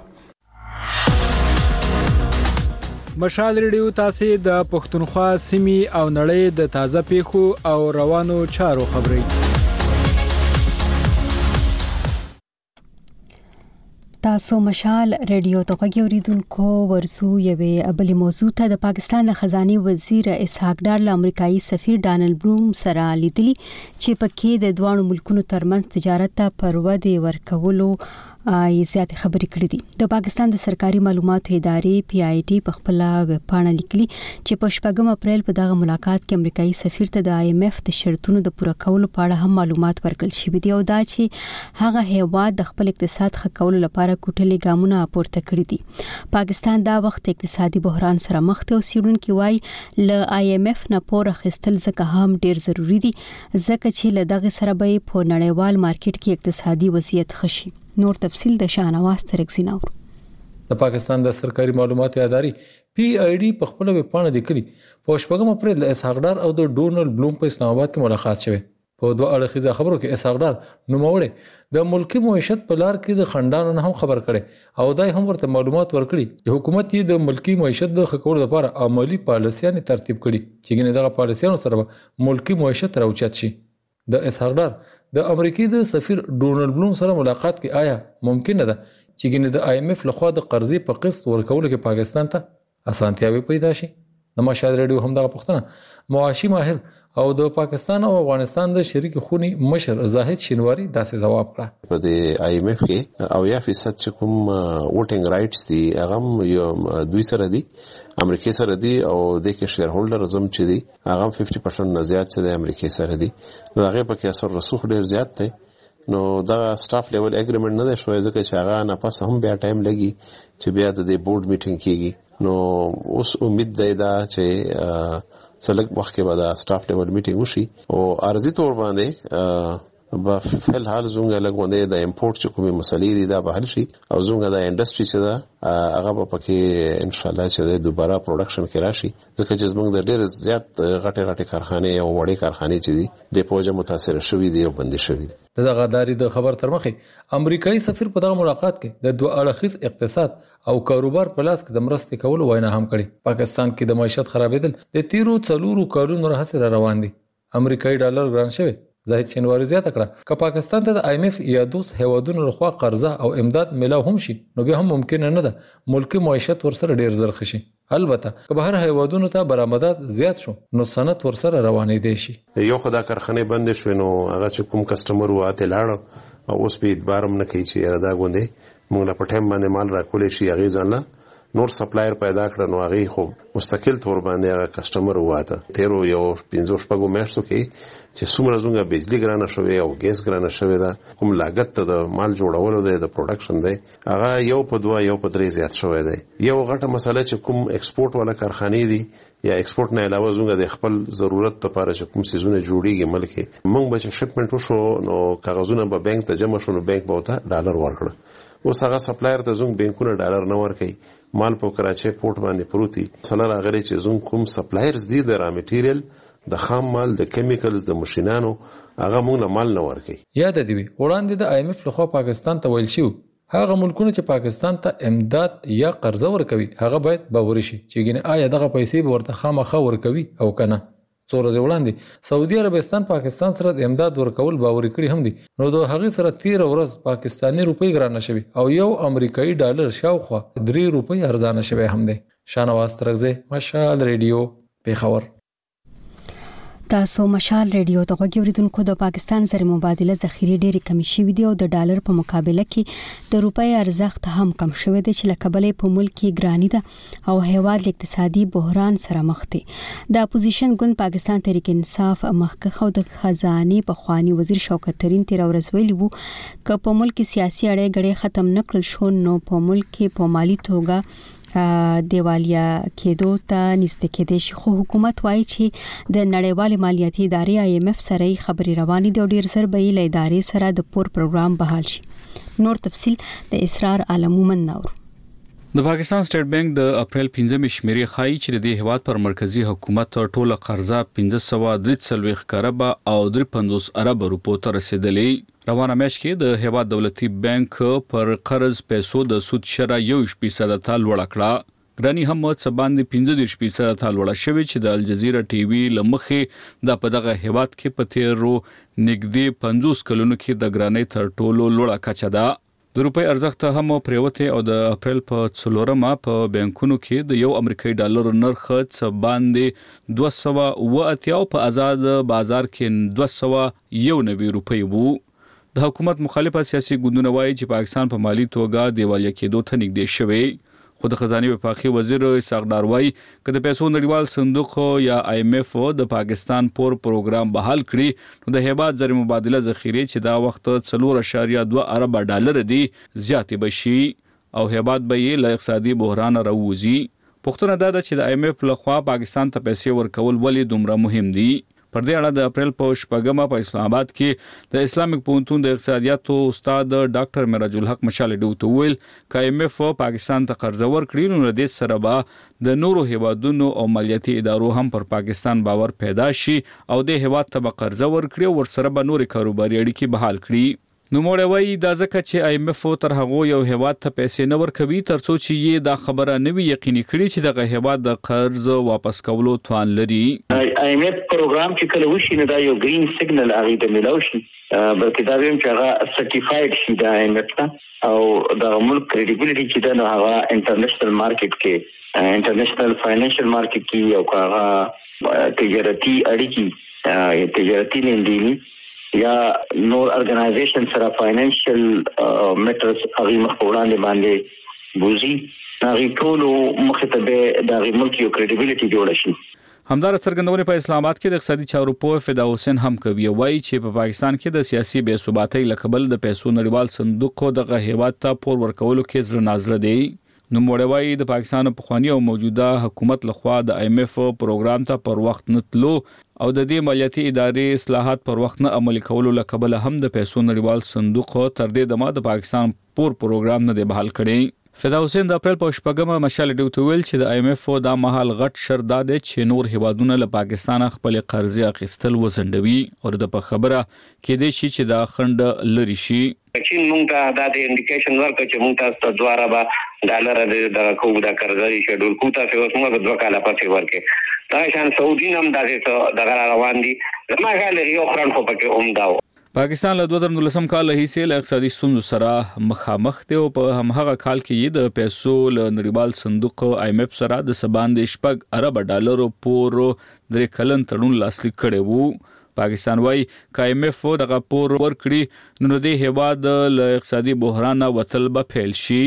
مشال ریډیو تاسو د پښتونخوا سیمې او نړۍ د تازه پیښو او روانو چارو خبري تاسو مشال ریډیو ته غوړیدونکو ورسو یوې بلې موضوع ته د پاکستان د خزانه وزیر اسحاق ډار له امریکایي سفیر ډانلډ بروم سره لیدلی چې پکې د دوه ملکونو ترمنځ تجارت ته پرودې ورکولو یې زیاتې خبرې کړې دي. د پاکستان د سرکاري معلوماتو ادارې پی آی ټی په خپل ویب پاڼه لیکلي چې په 8 اپریل په دغه ملاقات کې امریکایي سفیر ته د آی ایم ایف د شرطونو د پوره کولو په اړه هم معلومات ورکړل شوي دي او دا چې هغه هیواد د خپل اقتصاد ښه کولو لپاره کوټلې ګامونه پورته کړي دي. پاکستان دا وخت اقتصادي بحران سره مخ دی او سیډونکو وايي ل آی ایم ایف نه پور اخیستل ځکه هم ډیر ضروری دي ځکه چې له دغه سره به په نړیوال مارکیټ کې اقتصادي وضعیت ښه شي. نور تفصیل د شاهنواز ترکزیناور. د پاکستان د سرکاري معلوماتو ادارې پی آی ډی په خپل ویب پاڼه لیکلي په 8 اپریل د اسحاق ډار او د ډونلډ بلوم په اسلام آباد کې ملاقات شوه. په دوه اړخیزه خبرو کې اسحاق ډار نوموړی د ملکی معیشت په لار کې د خندانو نه هم خبر کړي او دای هم ورته معلومات ورکړي چې حکومت یې د ملکی معیشت د ښه کولو لپاره عملی پالیسیانه ترتیب کړي چې ګنې دغه پالیسیانو سره ملکی معیشت راوچت شي. د اسحاق ډار د امریکای د سفیر ډونلډ بلوم سره ملاقات کې آیا ممکن ده چې ګنې د آی ایم ایف لخوا د قرضې په قسط ورکولو کې پاکستان ته اسانتیاوي پیدا شي؟ د مشال ریډیو هم دغه پوښتنه معاشي ماهر او د پاکستان او افغانستان د شریک خونی مشر زاهد شینواری داسې جواب کړ. په د آی ایم ایف کې او یا فیصد چې کوم ووټینګ رائټس دي هغه یو دوی سره دي امریکای سره دي او د کې شیر هولډر زم چې دي هغه 50% نه زیات چې د امریکای سره دي نو هغه په کې اثر رسوخ ډیر زیات دی نو دا سټاف لیول اګریمنت نه دی شوی ځکه چې هغه نه پس هم بیا ټایم لګي چې بیا د بورډ میټینګ کیږي نو اوس امید دی دا چې سلګ وخت کې بعد سټاف لیول میټینګ وشي او ارزي تور باندې به فل حال زونګه لګوندې د امپورټ چې کومه مسلې دي دا به حل شي او زونګه د انډستری چې دا هغه په پکې ان شاء الله چې دوباره پروډکشن کې راشي ځکه چې زموږ د ډېر زیات غټه کارخانه او وړې کارخانه چې دي د پوجا متاثر شوې دي او بندي شوې دي. د غداري د خبر تر مخه امریکایي سفیر په دغه ملاقات کې د دوه اړخیز اقتصاد او کاروبار په لاس کې د مرستې کولو وینا هم کړې. پاکستان کې د معیشت خرابېدل د تیرو 4 کارونو راهسه روان دي. امریکایي ډالر ګران شوی. زاهد شینواری زیاته کړه که پاکستان ته د IMF یا دوست هیوادونو لخوا قرضه او امداد ملاو هم شي نو بیا هم ممکن نه ده ملکی معیشت ورسره ډیر زر خشي. البته که بهر هیوادونو ته برآمدات زیات شو نو صنعت ورسره روانې دي شي. یو خدای کارخانه بند شوه نو هغه چې کوم کسٹمر واته لاړ او اوس په ادبارم نه کوي چې دا غوندې موږ له پټم باندې مال راکولې شي هغه ځانله نور سپلایر پیدا کړ نو هغه خو مستقل تور باندې هغه کسٹمر واته تیرو یو 15 شپږو میاشتو کې چې څومره زونګه بجلی ګرانه شوې او ګیس ګرانه شوې ده کوم لاګت ته د مال جوړولو د پروډکشن دی هغه یو په 2 یو په 3 زیات شوې دی. یو غټه مسله چې کوم ایکسپورټ والا کارخانه دي یا ایکسپورټ نه علاوه زونګه د خپل ضرورت لپاره چې کوم سيزونه جوړیږي ملک موږ به چې شپمنټ وشو نو کاغذونه به بانک ته جمع شونه بانک به وته ډالر ورکړه. اوس هغه سپلایر ته زونګ بانکونه ډالر نه ورکړي مال په کراچي پورت باندې پروتي سره راغلي چې زونګ کوم سپلایرز دي د را میټیریل د خام مال د کیمیکلز د ماشينانو هغه موږ مال نه ورکي. یاد دی وړاندې د IMF لخوا پاکستان ته ویل شو هغه ملکونه چې پاکستان ته امداد یا قرضه ورکوي هغه باید باور شي چې ګنې آیا دغه پیسې به ورته خامخا ورکوي او کنه. څو ورځې وړاندې سعودي عربستان پاکستان سره د امداد ورکول باور کړی هم دي نو د هغه سره 13 ورځ پاکستانی روپۍ ګرانه شوی او یو امریکایي ډالر شاوخوا 3 روپۍ ارزانه شوی هم دي. شانواز ترغزه مشال ریډیو پیښور. تاسو مشال ریډیو ته غوږیوریدونکو د پاکستان سره مبادله ذخیره ډېری کمی شوې دي او د ډالر په مقابله کې د روپۍ ارزښت هم کم شوی دی چې لکبلې په ملک کې ګرانی ده او هیواد اقتصادي بحران سره مخ دی. د اپوزیشن ګوند پاکستان تحریک انصاف مخکخ او د خزانه په خواني وزیر شوکت ترين تیر ورځ ویلي وو ک په ملک کې سیاسي اړې غړې ختم نکړل شو نو په ملک کې په مالی توګه دیوالیا کېدو ته نږدې کېدې شي. خو حکومت وایي چې د نړیوال مالیاتي ادارې IMF سره خبري روانې دي او ډیر سر به له ادارې سره د پور پروګرام بحال شي. نور تفصيل د اسرار عالمومن نور. د پاکستان سټیټ بانک د اپریل 15 شمیرې خای چې د هیواد پر مرکزی حکومت ټوله قرضه 1543 کروڑ او 53 ارب روپو ته رسیدلې. روانه میاشت کې د هیواد دولتي بانک پر قرض پیسو د سود شرح 1% ته لوړ کړه. ګرانی هم څه باندې 15% ته لوړ شوې چې د الجزیره ټي وي لمخې د پدغه هیواد کې په تیرو نږدې 50 کلونو کې د ګرانی تر ټولو لوړه کچه ده. د روپۍ ارزښت هم پریوته او د اپریل په 4مه په بانکونو کې د یو امریکایي ډالر نرخ څه باندې 280 او په آزاد بازار کې 291 روپۍ وو. د حکومت مخالفه سیاسي ګوندونه وایي چې پاکستان په مالی توګه دیوالیا کېدو ته نږدې شوی. خو د خزانه وفاقي وزیر اسحاق ډار وایي چې د پیسو نړیوال صندوق یا IMF د پاکستان پور پروګرام بحال کړي نو د هیواد زر مبادله ذخیره چې دا وخت 4.2 ارب ډالر دي زیاتې بشي او هیواد به یې له اقتصادي بحران راوځي. پښتنه دا ده چې د IMF لخوا پاکستان ته پیسې ورکول ولې دومره مهم دي. پر دې اړه د اپریل په 8مه په اسلام آباد کې د اسلامیک پوهنتون د اقتصادیاتو استاد ډاکټر معراج الحق مشال ډیوته ویل چې IMF پاکستان ته قرض ورکړي نو د دې سره به د نورو هیوادونو او مالیاتي ادارو هم پر پاکستان باور پیدا شي او د هیواد ته قرض ورکړي او ورسره به نوري کاروباري اړیکې بحال کړي. نو موږ وایي دا ځکه چې IMF تر هغه یو هیواد ته پیسې نه ورکوي ترڅو چې یې دا خبره نه وي یقیني کړي چې دغه هیواد د قرض واپس کولو توان لري. IMF پروګرام چې کله وشي نو دا یو گرین سیګنل هغه ته ملاوي شي بلکې دا ویم چې هغه سرټیفاید شي د IMF ته او د ملک کریډیبিলিټي چې دا نو هغه انټرنیشنل مارکیټ کې انټرنیشنل فاینانشل مارکیټ کې او هغه تجارتي اړیکې تجارتي لیندینی یا نور ارګنایزیشن سره فاینانشل میټرز هغه مخوړاندې باندې بوزي هغه ټول مخاطبه د ملک یو کریډیبিলিټي جوړ شي. همدار څرګندونه په اسلام آباد کې د اقتصادي چارو په فدا حسین هم کوي وایي چې په پاکستان کې د سیاسي بې ثباتۍ لکبل د پیسو نړیوال صندوق دغه هیواد ته پور ورکولو کې زړه نازله دی. نو موړوي د پاکستان په خواني او موجوده حکومت لخوا د IMF پروګرام ته پر وخت نتلو او د دې مالیاتي ادارې اصلاحات پر وخت نه عملي کولو لکبل هم د پیسو نړیوال صندوق تر دې دمه د پاکستان پروګرام نه دی بحال کړي. فدا حسین د اپریل په شپږمه مشال ډیو ویل چې د IMF د مهال غټ شرط ده چې نور هیوادونه له پاکستان خپل قرضې اخیستل وزندوي او د خبره کې دي چې د خند لري شي. چین مونږ ته دا د انډیکیشن ورکړ چې مونږ تاسو دواره به ډالر د کوو د قرضې شډول کو تاسو اوس موږ 2 کاله پاتې ورکې دا شان سعودي نام دغه روان دي زما خیال یو خران خو پکې اومداو. پاکستان له 2019 کال هیڅ له اقتصادي ستونزو سره مخامخ دی او په همغه کال کې د پیسو له نړیوال صندوق IMF سره د 7.8 ارب ډالر پور درې کلن تړون لاسلیک کړی وو. پاکستان وايي IMF دغه پور ورکړي نو د هیواد له اقتصادي بحران وتل به فعال شي.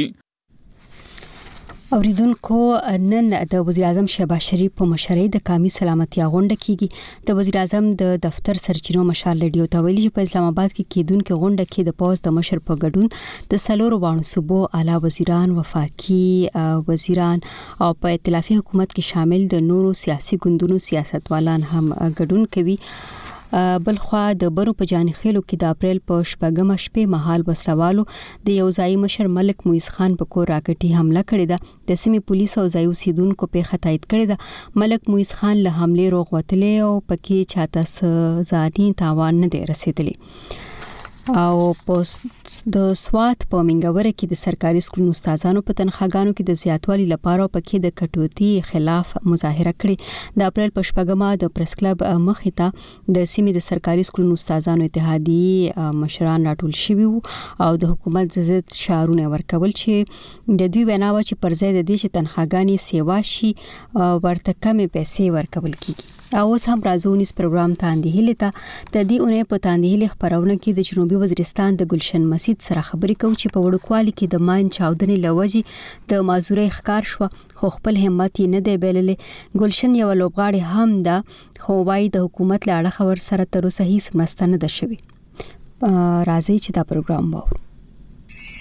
اوریدونکو نن د وزیر اعظم شهباز شریف په مشرۍ د قومي سلامتیا غونډه کیږي. د وزیر اعظم د دفتر سرچینو مشال ریډیو ته ویلي چې په اسلام آباد کې کېدونکو غونډه کې د پوز د مشر په ګډون د سلورو وانو صوبو اعلی وزیران وفاقي وزیران او په ائتلافي حکومت کې شامل د نورو سیاسي ګوندونو سیاستوالان هم ګډون کوي. بلخوا د برو په جانخیلو کې د اپریل په شپږمه شپې مهال وسلوالو د یو ځای مشر ملک مویز خان په کور راکټي حمله کړې ده. د سیمې پولیس او ځای اوسیدونکو په تایید کړې ده. ملک مویز خان له حمله روغ وتلی او پکې چاته ځاني تاوان نه دی رسیدلی. او د سوات په منګوره کې د سرکاري سکولونو استادانو په تنخواګانو کې د زیاتوالي لپاره پکې د کټوتی خلاف مظاهره کړې. د اپریل په شپږمه د پریس کلب مخې ته د سیمې د سرکاري سکولونو استادانو اتحادیې مشران راټول شوي او د حکومت ضد شعارونه ورکول چې د دوی ویناوه چې پر ځای د دې چې تنخواګانې سیوا شي ورته کمې پیسې ورکول کیږي. او اوس هم راځونیس پروګرام تاندهیل ته د دې اونۍ په تاندهیل خبرونه کې د جنوبي وزیرستان د گلشن مسجد سره خبرې کوي چې په وړوکوالي کې د ماین چاودنې لوجې د مازورې ښکار شو خو خپل همت نه دی بللې. گلشن یو لوبغاړي هم ده خو وايي د حکومت له اړخه ور سره تر اوسه هیڅ مرسته نه ده شوې. راځي چې دا پروګرام وو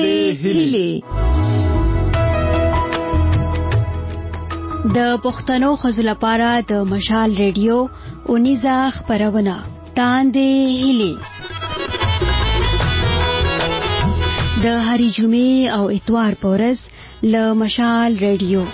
تاندهیل د پښتنو خزو لپاره د مشال ریډیو اونیزه خبرونه تاندې هلي د هری جمعې او اتوار پورز له مشال ریډیو.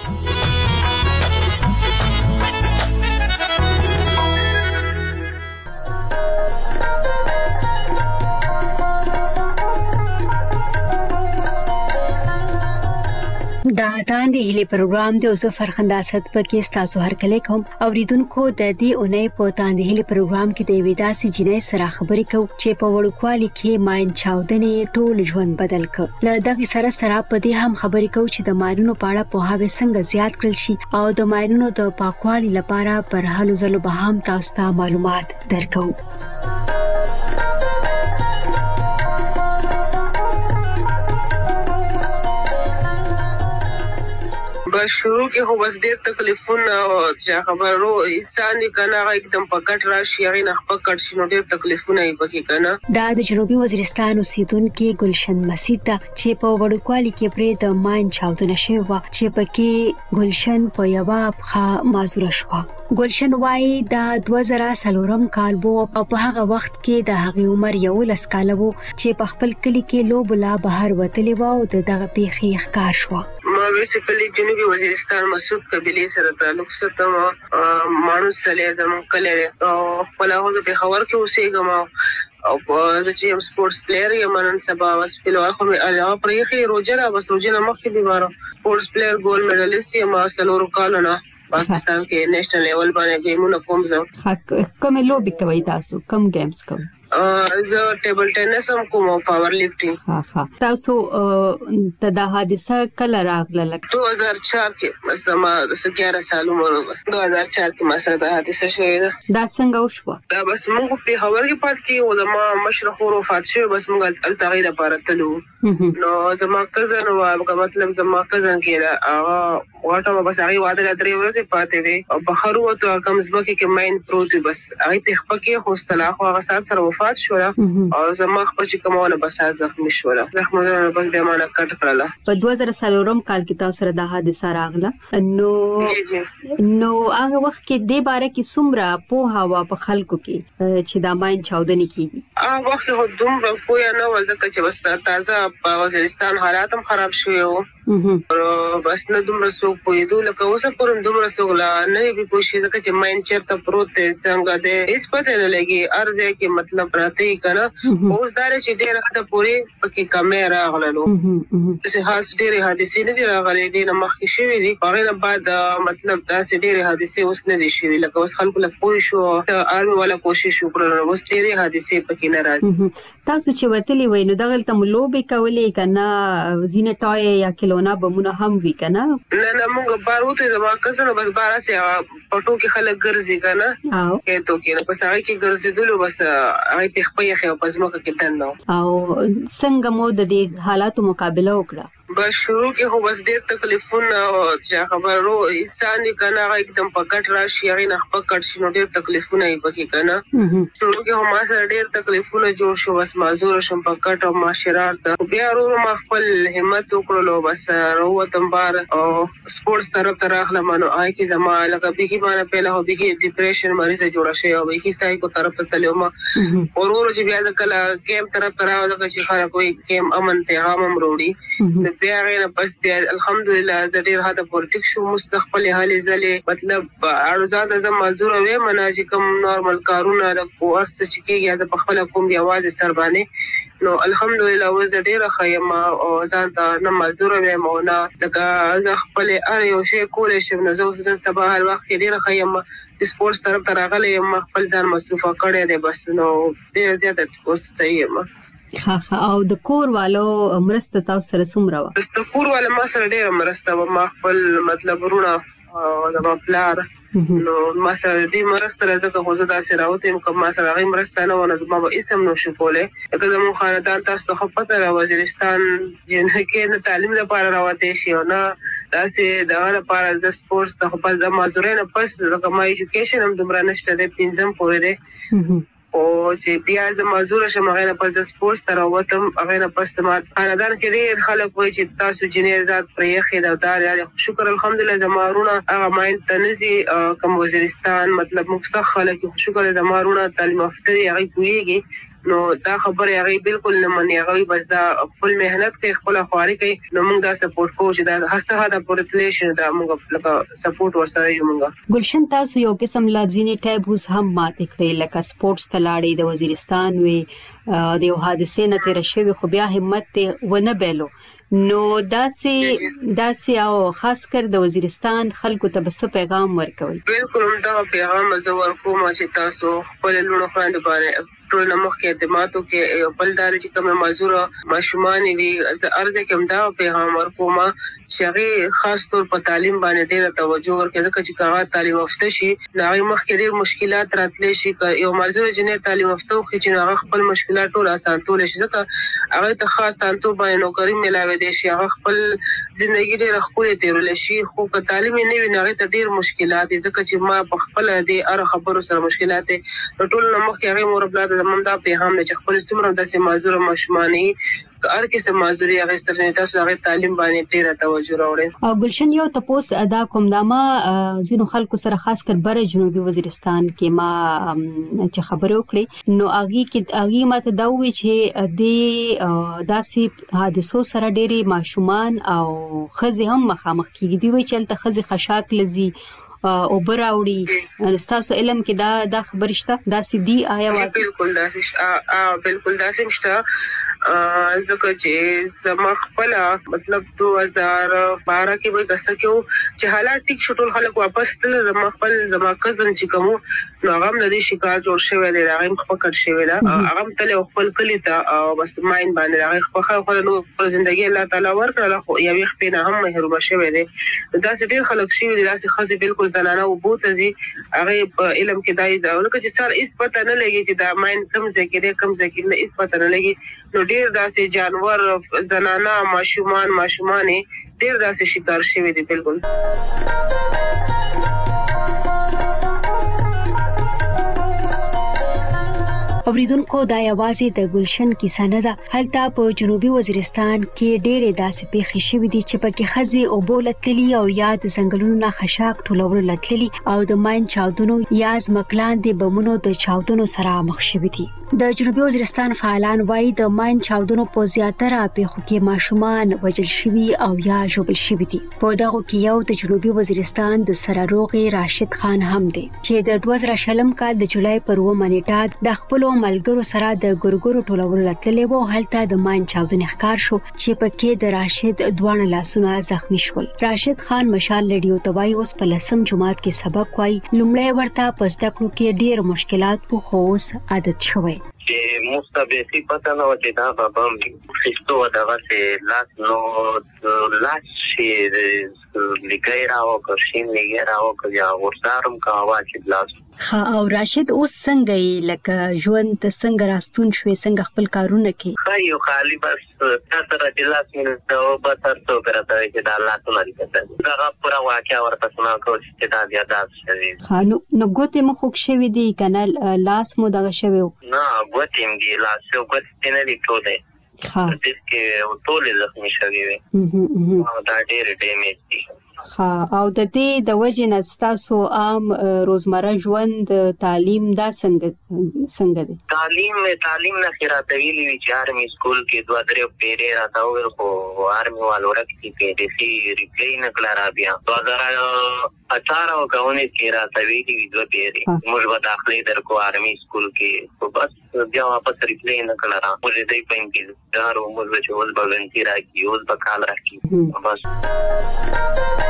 دا تاندې هلي پروګرام د زفر خنداست پکې تاسو هر کله کوم اوریدونکو د دې اونۍ په تاندې هلي پروګرام کې د ویداسي جنې سره خبرې کوم چې په وړوکوالي کې ماین چاودنې ټول ژوند بدل کړ. له دغه سره په دې هم خبرې کوم چې د ماینونو په اړه په هغه څنګه زیات کړل شي او د ماینونو د پاکوالي لپاره پر هلو ځلو به هم تاسو ته معلومات درکو. بس شروع کې خو بس ډېر تکلیفونه او چې خبرو انسان کنه एकदम پکټ راشي هغه نه پکټ شي نو ډېر تکلیفونه یې پکې کنه. دا د جنوبي وزیرستان اوسیدونکو گلشن مسجد چې په وړوکوالي کې پرې د ماین چاودنه شوی و چې پکې گلشن په یو بخا مازور شو. گلشن وايي دا 2004 کال وو او په هغه وخت کې د هغه عمر یو لس کال وو چې په خپل کلی کې لوبلا بهر وتلی و او دغه پیخي ښکار شو. ما بیسیکلی جنوبي وزیرستان مسعود قبیله سره تعلق ساتم مانو سره زمون کله او خپل هغه په خبر کې اوسېګم او د چې سپورتس پلیئر یم نن سبا واس په لور خو علاوه پرېخي روجره بس روجنه مخکې دی واره سپورتس پلیئر ګولډ میډالست یم سلورو کالونه پاکستان کې نېشنل لیول باندې ګیمونه کوم زه کوم لوبي کوي تاسو کوم گیمز کوي؟ زه ټیبل ټینس هم کوم او پاور لفټینګ. تاسو د حادثه کله راغله؟ 2004 کې بس ما 11 سال عمر بس 2004 کې ما سره د حادثه شوې ده. دا څنګه وشو؟ دا بس موږ په خبر کې پات کې او د ما مشر خور وفات شو بس موږ التغیر لپاره تلو نو زما کزن او مطلب زما کزن کې هغه واټه بس هغه واده لا 3 ورځې پاتې دي او په خرو ته کم زبکه کې ماین پروت بس هغه په خپل کې خوستلا خو هغه سره وفات شو او زما خپل چې کومه بس زخمی شو زخمونه بس د مانه کټ کړله په 2003 کال کې تاسو سره د حادثه راغله نو هغه وخت کې د باره کې سمرا په هوا په خلکو کې چې دا ماين چاودنی کیږي هغه وخت هو دومره پوهه نه ولته چې بس تازه په وزیرستان حالات هم خراب شوی وو بس نه دومره سو پوهېدو لکه اوسه پرم دومره سو لا نه به کوشش وکړي چې ماين چیرته پروت دی څنګه دی هیڅ پته نه لګي ارزه کې مطلب راته کنه اوس دا چې ډېر حد پورې پکې کیمرا غللو چې خاص ډېر حادثې نه دي راغلي دي نه مخکې شوی دي هغه نه بعد مطلب دا چې ډېر حادثې اوس نه دي شوی لکه اوس خلکو لکه پوه شو ارمي والا کوشش وکړل اوس ډېر حادثې پکې نه راځي تاسو چې وتلی وای نو دغه تم لوبې کولې کنه زینه ټای یا کلونا بمونه هم وی کنه نه موږ بار وته زما کسنه بس بار سي پټو کې خلک ګرځي کنه ته کې نه پس هغه کې ګرځیدلو بس هغه په خپل خو پس مکه کې تنو او څنګه مو د دې حالاتو مقابله وکړه بس شروع کې هو بس ډېر تکلیفونه چې خبرو انسان کنه هغه एकदम پکټ راشي هغه نه پکټ شنو ډېر تکلیفونه یې پکې کنه شروع کې هم ما سره ډېر تکلیفونه جوړ شو بس معذور شم پکټ او معاشرات ته بیا ورو ما خپل همت وکړلو بس وروتم بار او سپورتس طرف ته راغلم نو آی کی زما لکه به باندې پهله هو به ډیپریشن مریض جوړ شي او به سایکو طرف ته تلوم ورو چې بیا د کله کیمپ طرف ته راغله چې خلک کوئی کیمپ امن پیغام هم وروړي بیا غیر پس بیا الحمدلله زړه هدا پورټیک شو مستقبل حالي زله مطلب اړوزاده زما معذور وې مناجي کوم نورمال کارونه له کوارس چې کېږي از په خپل کوم دی आवाज سر باندې نو الحمدلله وزه ډیره خیمه او ځان ته نه معذور وې مونه لکه خپل ار یو شی کولې شم نو زه د صباح الوقت کې ډیره خیمه سپورتس طرف ته راغلې یم خپل ځان مصروفه کړې ده بس نو ډیره زیاته کوشش کوي او د کور والو مرسته تاسو سره څومره و د کور والو ما سره ډیره مرسته و ما خپل مطلب ورونه د خپلار نو ما سره دې مرسته راځه خو زه داسې راوته کوم ما سره غي مرسته نه ونه ما به اسم نو شو کوله کله مو خاندان تاسو خو پته را وزیرستان جنه کې نه تعلیم لپاره راوته شي او نه داسې دا لپاره د سپورتس ته خپل د مازورینه پس رقم ایجوکیشن هم دومره نشته د پنځم پورې ده او چې بیا زما معذور شم هغه په سپورتس تر وته هغه پس ما خاندان کې ډېر خلک وایي چې تاسو جنې ذات پرې خېدا دار شکر الحمدلله زمارونه هغه ماین تنزي کوم وزیرستان مطلب مخصص خلک شکر زمارونه تعلیم افتری هغه کویږي نو دا خبره هغه بالکل نه مني هغه بس دا خپل مهنت کوي خپل خواري کوي نو موږ دا سپورټ کوو چې دا هڅه دا پورتلیشن دا موږ لکه سپورټ ورسره یو موږ ګلشن تاسو یو قسم لازینی ټیبوز هم ماته کړی لکه سپورتس تلاړې د وزیرستان وی د یو حادثه نه تیر شوی خو بیا همت ونه بیلو نو داسې او خاص کر د وزیرستان خلکو ته بس پیغام ورکوي بالکل دا پیغام زه ورکوم چې تاسو خپل لونو خاند باندې ټول مخ کې اعتمادو کې بل دار چې کوم معذور ماشومان وي ارزه کې دا پیغام ورکوم چې هغه خاص طور په تعلیم باندې ډېر توجه ورکړي چې هغه تعلیم یافته شي هغه مخ کې ډېر مشکلات راتلې شي یو معذور جنې تعلیم یافته خو چې هغه خپل مشکلات ټول آسان ټول شي ځکه هغه ته خاص تانتو باندې نوکری ملاوي دي شي هغه خپل ژوندۍ ډېر خپل تیرول شي خو که تعلیم نه وي هغه ته ډېر مشکلات ځکه چې ما په خپل دې ار خبرو سره مشکلات ټول مخ کې هغه مور بلاد زمونږ دا پیغام نه چې خپل څومره داسې معذور ماشومانی هر کیسه معذوري هغه سترنه تاسو هغه تعلیم باندې ډیره توجه راوړي او ګلشن یو تاسو ادا کوم دا ما زینو خلکو سره خاص کر بره جنوبي وزیرستان کې ما چې خبرو کړې نو اغي ماته دا وی چې د داسې حادثو سره ډېری ماشومان او خزي هم مخامخ کیږي دی وی چې تل خزي خشاک لذي او براوړي تاسو علم کې دا خبر شته دا سدي آیا بالکل دا شته ځکه چې زما خپل مطلب 2012 کې وای کسه کې چې حالات ټیک شټول خلک واپس تل زما کزن چې کوم نو هغه د دې شکایت جوړ شوی دی هغه مخکړ شوی دا هغه تل خپل کلی ته بس ماين باندې هغه خپل نو ژوندۍ الله تعالی ورکړه خو یو وخت نه هم محروم شوی دی دا ډېر خلک شي دا خاصه بالکل زنانه او بوته دي هغه په علم کې دای دا ولکه چې سر هیڅ پته نه لګي چې دا ماين کم ځای کې کم ځای کې نه هیڅ پته نه لګي نو ډېر داسې جانور زنانه ماشومان ډېر داسې شکار شوی دي بالکل اوریدونکو دا یوازې د ګلشن کیسه نه ده. هلته په جنوبي وزیرستان کې ډېرې داسې پیښې شوې دي چې پکې ښځې اوبو لتللي او یا د ځنګلونو نه خشاک ټولولو لتللي او د ماین چاودنو یا ځمکلاندې بمونو د چاودنو سره مخ شوي دي. د جنوبي وزیرستان فعالان وایي د ماین چاودنو په زیاتره پیښو کې ماشومان وژل شوي او یا ژوبل شوي دي. په دغو کې یو د جنوبي وزیرستان د سرروغي راشد خان هم دی چې د 2020 کال د جولای پر 9 نیټه د خپل ملګرو سره د ګورګورو ټولولو لتللی وو. هلته د ماین چاودنې ښکار شو چې پکې د راشد دوه لاسونه زخمی شول. راشد خان مشال ریډیو ته وایي اوس په 10م جماعت کې سبق وایي. لومړی ورته په زده کړو کې ډېر مشکلات وو خو اوس عادت شوی. چې مستبيسي پته نه و چې دا به هم خستو دغه سه لاس نو لاس شي لګای راو کوشین لګای راو کوي ورسارم کا واچ لاس. او راشد اوس څنګه یې لکه ژوند څنګه راستون شوې څنګه خپل کارونه کوي؟ خایو خالی بس تاسو را د لاس مینه او به تاسو پرته چې دا لاسونه لري دا پورا واقعا ورته سنا کوم چې دا بیا داس شوی. نو ګوتې مخ خوښ دي کنه لاس مو دغه شوی نه ګوتې مې لاس یو ګوتې نه لیکوله د دې کې ټول زخمی شوی وي دا ډېر ډیمیج دي. او د دې د وجې نه تاسو عام روزمره ژوند تعلیم دا څنګه دی؟ تعلیم نه خیراتوي وی چې آرمي سکول کې 2-3 پیری راځو خو آرمي والو راکې په دې سي ریپلی نه کلا را بیا 2018 او کاونی کې راځوي وی 2 پیری موږ به داخلي درکو آرمي سکول کې خو بس بیا واپس ریپلی نه کلا را موږ دې په انتظار او موږ چې ول بغنتی راکې اوس به کال راکې بس.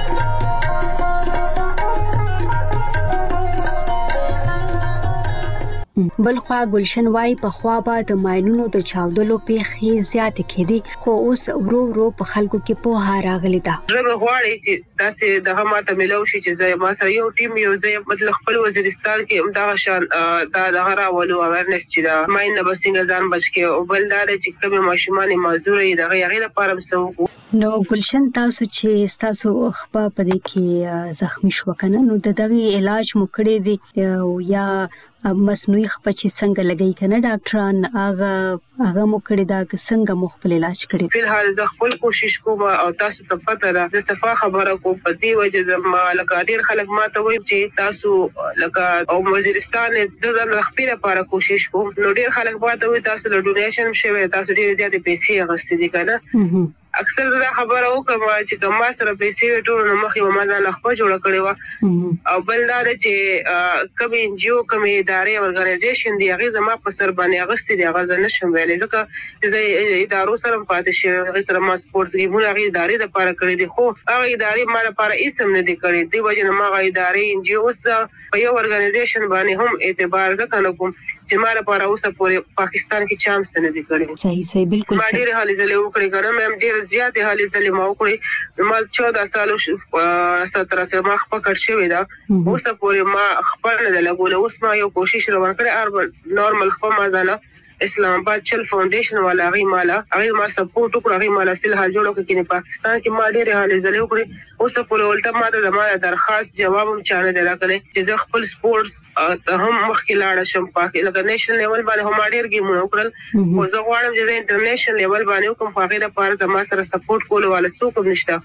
بلخوا گلشن وای په خوا به د ماینونو د چاودلو پیښې زیات کېدي خو اوس ورو ورو په خلکو کې په راغلی ده. زه غواړم چې تاسو د هماته ملو شي چې زه ما سره یو ټیم یو ځای مطلب خپل وزیرستان کې همدغه شان دا غراولو اویرنس چې دا ماین نه بسنګ ځان بچ کې او بل دا چې کوم ماشومان معذور دي دغه یغې لپاره مسو. نو گلشن تاسو چې تاسو خپل په دې کې زخمی شو کنه نو د دغه علاج مو کړی دی یا مصنوعي خپل چې څنګه لګی کنه ډاکټران هغه مو کړی دا څنګه مو خپل علاج کړی؟ په حال زه خپل کوشش کوم او تاسو ته پته ده د صفه خبره کوم په دې وجه ما لکه ډیر خلک ما ته وایي چې تاسو لکه او وزیرستان د خپل لپاره کوشش کوم نو ډیر خلک ما ته وایي تاسو له ډونیشن شوی تاسو ډیر زیات پیسې غوښتي دي کنه. اکثر دا خبره وکم چې کوم سره پیسې ټول مخې ما ځان خپل جوړ کړی و او بل دا چې کوم انجیو کوم ادارې ورګنایزیشن دی هغه زما په سر باندې غوښتي دی هغه نشم ویلې ځکه چې ادارو سره پاتې شي هغه سره ما سپورتس ګیمونه هغه ادارې د لپاره کړی دي خو هغه ادارې ما لپاره اسم نه دی کړی دی وجه نه ما هغه ادارې انجیو سره په یو ورګنایزیشن باندې هم اعتبار ځکه کوم چې ما لپاره اوسه پورې پاکستان کې چانس نه دی کړی. صحیح بالکل صحیح. ما ډېر حالې زلې وکړې ګرم هم ډېر زیات حالې زلې ما وکړې ما 14 سال 17 سال ما خپل کړ شوې دا اوسه پورې ما خپل نه لګول اوس ما یو کوشش روان کړی اربل نورمال خو ما ځاله اسلام آباد چل فاونډیشن والا غي مالا هغه ما سپورټ وکړ غي مالا فل حال جوړو کې پاکستان کې ما ډېر حالې زلې وکړې اوسه پورې ولټه ما د زموږ درخواست جواب هم چانه درکړي چې زه خپل سپورتس هم مخکې لاړ شم پاکي لکه نېشنل لیول باندې هم ډېر گیمونه وکړل خو زه غواړم چې انټرنیشنل لیول باندې کوم هغه لپاره زما سره سپورټ کول والا څوک نشته.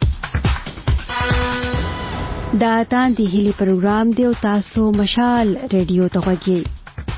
دا تاندې هلي پروګرام دی او تاسو مشال ریډیو ته غوږی.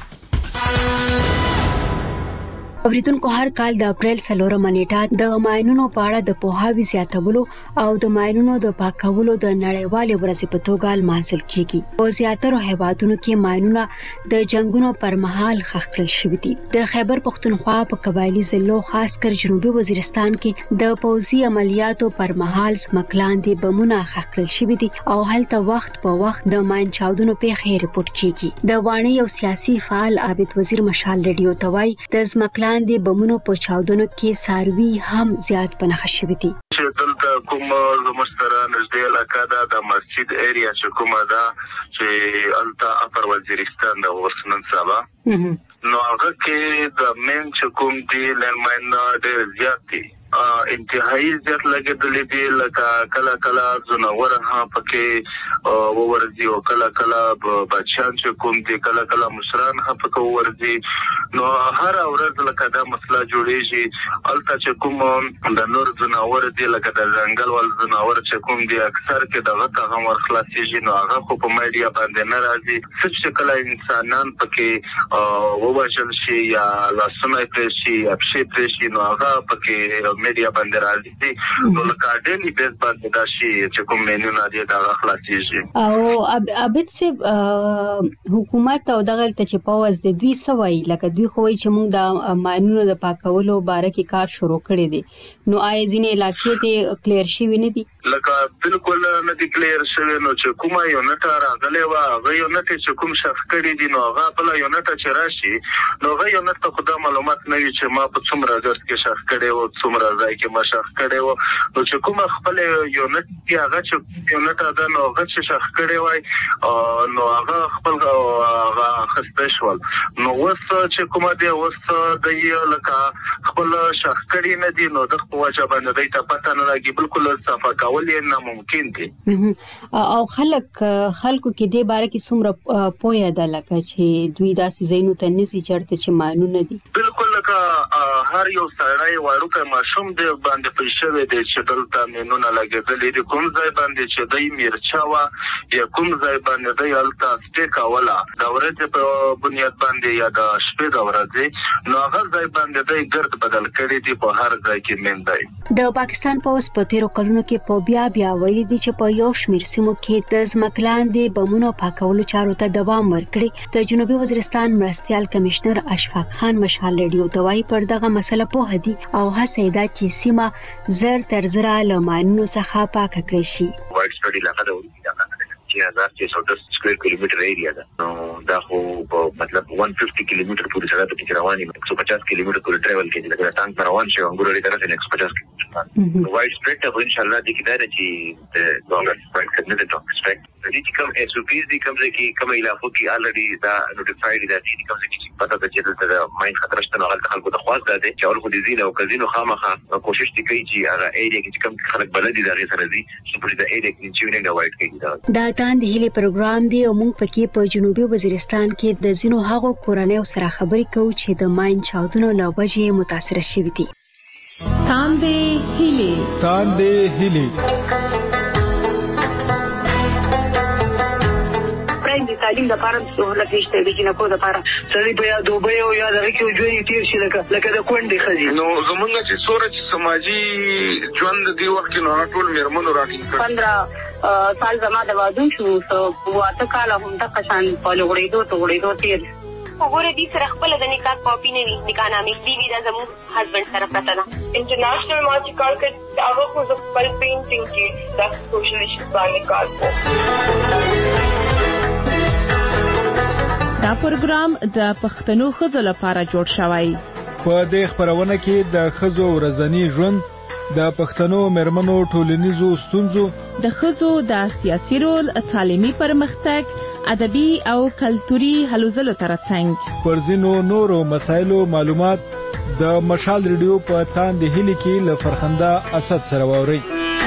اوریدونکو هر کال د اپریل 4 نیټه د ماینونو په اړه د پوهاوي زیاتولو او د ماینونو د پاکولو د نړیوالې ورځې په توګه لمانځل کیږي. په زیاتره هیوادونو کې ماینونه د جنگونو پر مهال ښخ کړل شوي دي. د خیبر پختونخوا په قبایلی ضلعو خاص کر جنوبي وزیرستان کې د پوځي عملیاتو پر مهال ځمکلاندې بمونه ښخ کړل شوي دي او هلته وخت په وخت د ماین چاودنو پیښې رپورټ کیږي. د وانی او سیاسي فعال عابد وزیر مشال ریډیو ته وایي د ځمکلاندې د بمونو په چاودنو کې ساروي هم زیات پنهخ شوي دي. چې دلته کوم زموږ سره نږدې علاقه ده د مسجد ایریا چې کومه ده چې الته اپر وزیرستان د ورسنن سبا نو هغه کې د مین چې کوم دی لنډماین ډېر زیات دي انتهایی زیات لګیدلې دي لکه کله کله زناور ها پکې ورځي او کله کله بچیان چې کوم دي کله کله مشران ها پکې ورځي نو هر ورځ لکه دا مسله جوړیږي البته چې کوم د نور زناور دي لکه د ځنګل ول زناور چې کوم دي اکثر کې دغه څنګه ورخلاصيږي نو هغه په میډیا باندې نه راځي څه کله انسانان پکې ووجل شي یا لاسونه پرې شي اپشي پرې شي نو هغه پکې میډیا باندې راځي نو لکه ډېری بیس باندې دا شي چې کوم مینونه دي دا خلاصيږي او ابد سه حکومت او دغه ته چې پاوز د دوی سوي لکه دوی خوې چې موږ د ماینونو د پاکولو باره کې کار شروع کړی دي نو آی ځینې علاقې ته کلیر شي ونه دي لکه بالکل نه دي کلیر شوی نو چې کومه یو نټه راغلې و هغه یو نټه چې کوم شخص کړی دي نو هغه بل یو نټه چې راشي نو هغه یو نټه خدای معلومات نه وي چې ما په څومره ځای کې شخص کړی و څومره ځای کې ما شخص کړی و نو چې کومه خپل یو نټه هغه چې یو نټه ده نو هغه چې شخص کړی وای نو هغه خپل هغه خستشول نو وس چې کومه دی وس د یو لکه خپل شخص کړی نه دي نو د خپل وجه باندې ته پته نه لګي بالکل صفه کول یې ناممکن دي او خلکو کې د باره کې څومره پوهه ده لکه چې دوی داسې زینو ته نسی چرته چې مانونه دي بالکل لکه هر یو سړی وړوکه ماشوم دی باندې پېښوي دي چې دلته مینونه لګېدلې دي کوم ځای باندې چې دای میرچاوا یا کوم ځای باندې دای التا سټیکا ولا دا ورته په بنیاد باندې یا د شپې دا ورته نو هغه ځای باندې دای ګرد بدل کړي دي په هر ځای کې مندای د پاکستان پولیس په تیرو کلونو کې په بیا ویلي دي چې په یو شمېر سیمو کې د ځمکلاندې بمونو پاکولو چارو ته دوام ورکړي د جنوبي وزیرستان مرستيال کمشنر اشفاق خان مشال ریډیو ته وايي پر دغه مسله په هدي او هڅه ده چې سیمه زر تر زره لمانونو څخه پاک کړي شي وایډ سټډي لغه ده 1610 سکوير کیلومتر ایریا ده نو دا خو مطلب 150 کیلومتر پورې سره د رواني 150 کیلومتر پورې ټریول کوي لکه ټانک روان شي انګور لري طرف 150 کیلومتر وایډ سپریډ ته ان شاء الله د کیدار چې د ډالر سپریډ کنه د ټاک سپریډ دي کوم اس او پی دي کوم چې کوم علاقو کې الریډي دا نوټیفاید دي چې کوم چې پته ده چې د ماین خطر شته نو خلکو د خواص ده چې اول خو دي زینو کزینو خامخه کوشش کوي چې هغه ایریا کې کوم خلک بلدي دا غي سره دي چې په دې ایریا کې چې نه وایډ کوي دا تاند هلي پروګرام دی او موږ پکې په جنوبي وزیرستان کې د زینو هغو کورنۍ سره خبرې کوو چې د ماین چاودنو له وجې متاثر شوي دي تاندې هلي د تعلیم لپاره سهولت نشته د جنکو لپاره سړي په یا دوبۍ او یا دغه کې ژوند تیر شي لکه د کونډې خزي نو زمونږ چې سورج سماجی ژوند دی وخت کې نو ټول میرمنو راټینګ 15 سال زما د واده شو سو واته کال هم د قشان په لغړېدو تیر وګوره دې سره خپل د نکاح کاپی نه وي نکاح نامې دی دا زموږ هسبند سره پته ده انټرنیشنل ما چې کار کوي هغه خو د خپل پینټینګ کې د سوشل ایشوز باندې کار کوي دا پروګرام د پښتنو خزو لپاره جوړ شوی په دې خبرونه کې د خزو ورځنی ژوند د پښتنو مرمنو ټولنیزو ستونزو د خزو د سیاسي رول تعلیمي پرمختګ ادبي او کلتوري هلو ځلو ترڅنګ پرځینو نورو مسایلو معلومات د مشال ریډیو په تاندې هلي کې ل فرخنده اسد سره ووري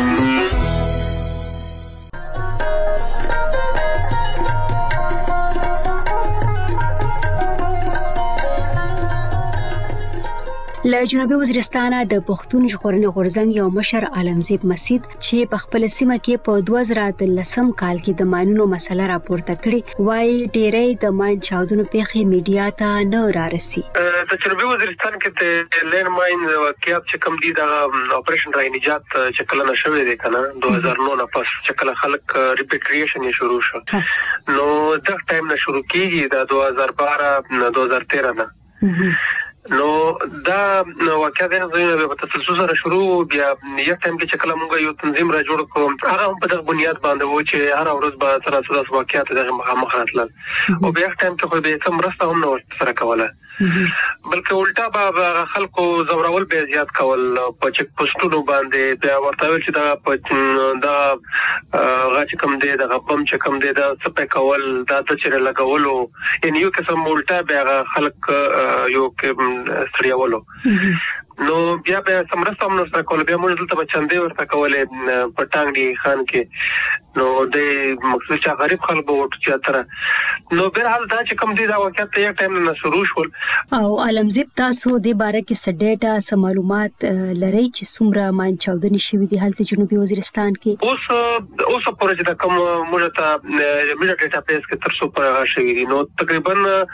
له جنوبي وزیرستان د پښتون ژغورنې غورځنګ یو مشر عالمزیب مسید چې په خپل سیمه کې په 2013 کال کې د ماینونو مسله راپورته کړې وایي ډېرې د ماین چاودنو پیښې میډیا ته نه رارسي د جنوبي وزیرستان کې د لین ماین واقعیت چې کوم دي د اپریشن رای نجات چې کله نشوي دي کنه 2009 نه پس چې کله خلک ریپیټریشن یې شروع شو نو د ټایم نه شروع کیږي د 2012 2013 نه نو دا واقعا د په تسلسل سره شروع بیا یو ټایم کې چې کله موږ یو تنظیم را جوړ کړو هغه په دغه بنیاد باندې و چې هر ورځ به سره واقعیت دغه مخامخ راتلل او بیا ټایم کې خو به سم راسته هم نو سره کوله بلکې الټا به خلکو زورول به زیات کول په چک پوسټونو باندې بیا ورته ویل چې دا غاچ کم دی دا بم چې کم دی دا سپه کول دا د چیرې لګولو یعنی یو قسم الټا بیا خلک یو کې ستړیولو نو بیا به سمرسته هم سره کول بیا موږ دلته چندې ورته کولې پټانګ دی خان کې نو د مقصود چې غریب خلک وټ چې تر نو به حال دا چې کوم دی دا وخت ته یو ټایم نه شروع شول او علمزیب تاسو د باره کې سډیټا سم معلومات لري چې څومره مان چاودنې شوې دي حالت جنوبي وزیرستان کې اوس پروژه د کوم موږ ته میډیا ډیټابیس کې تر څو پر شوې دي نو تقریبا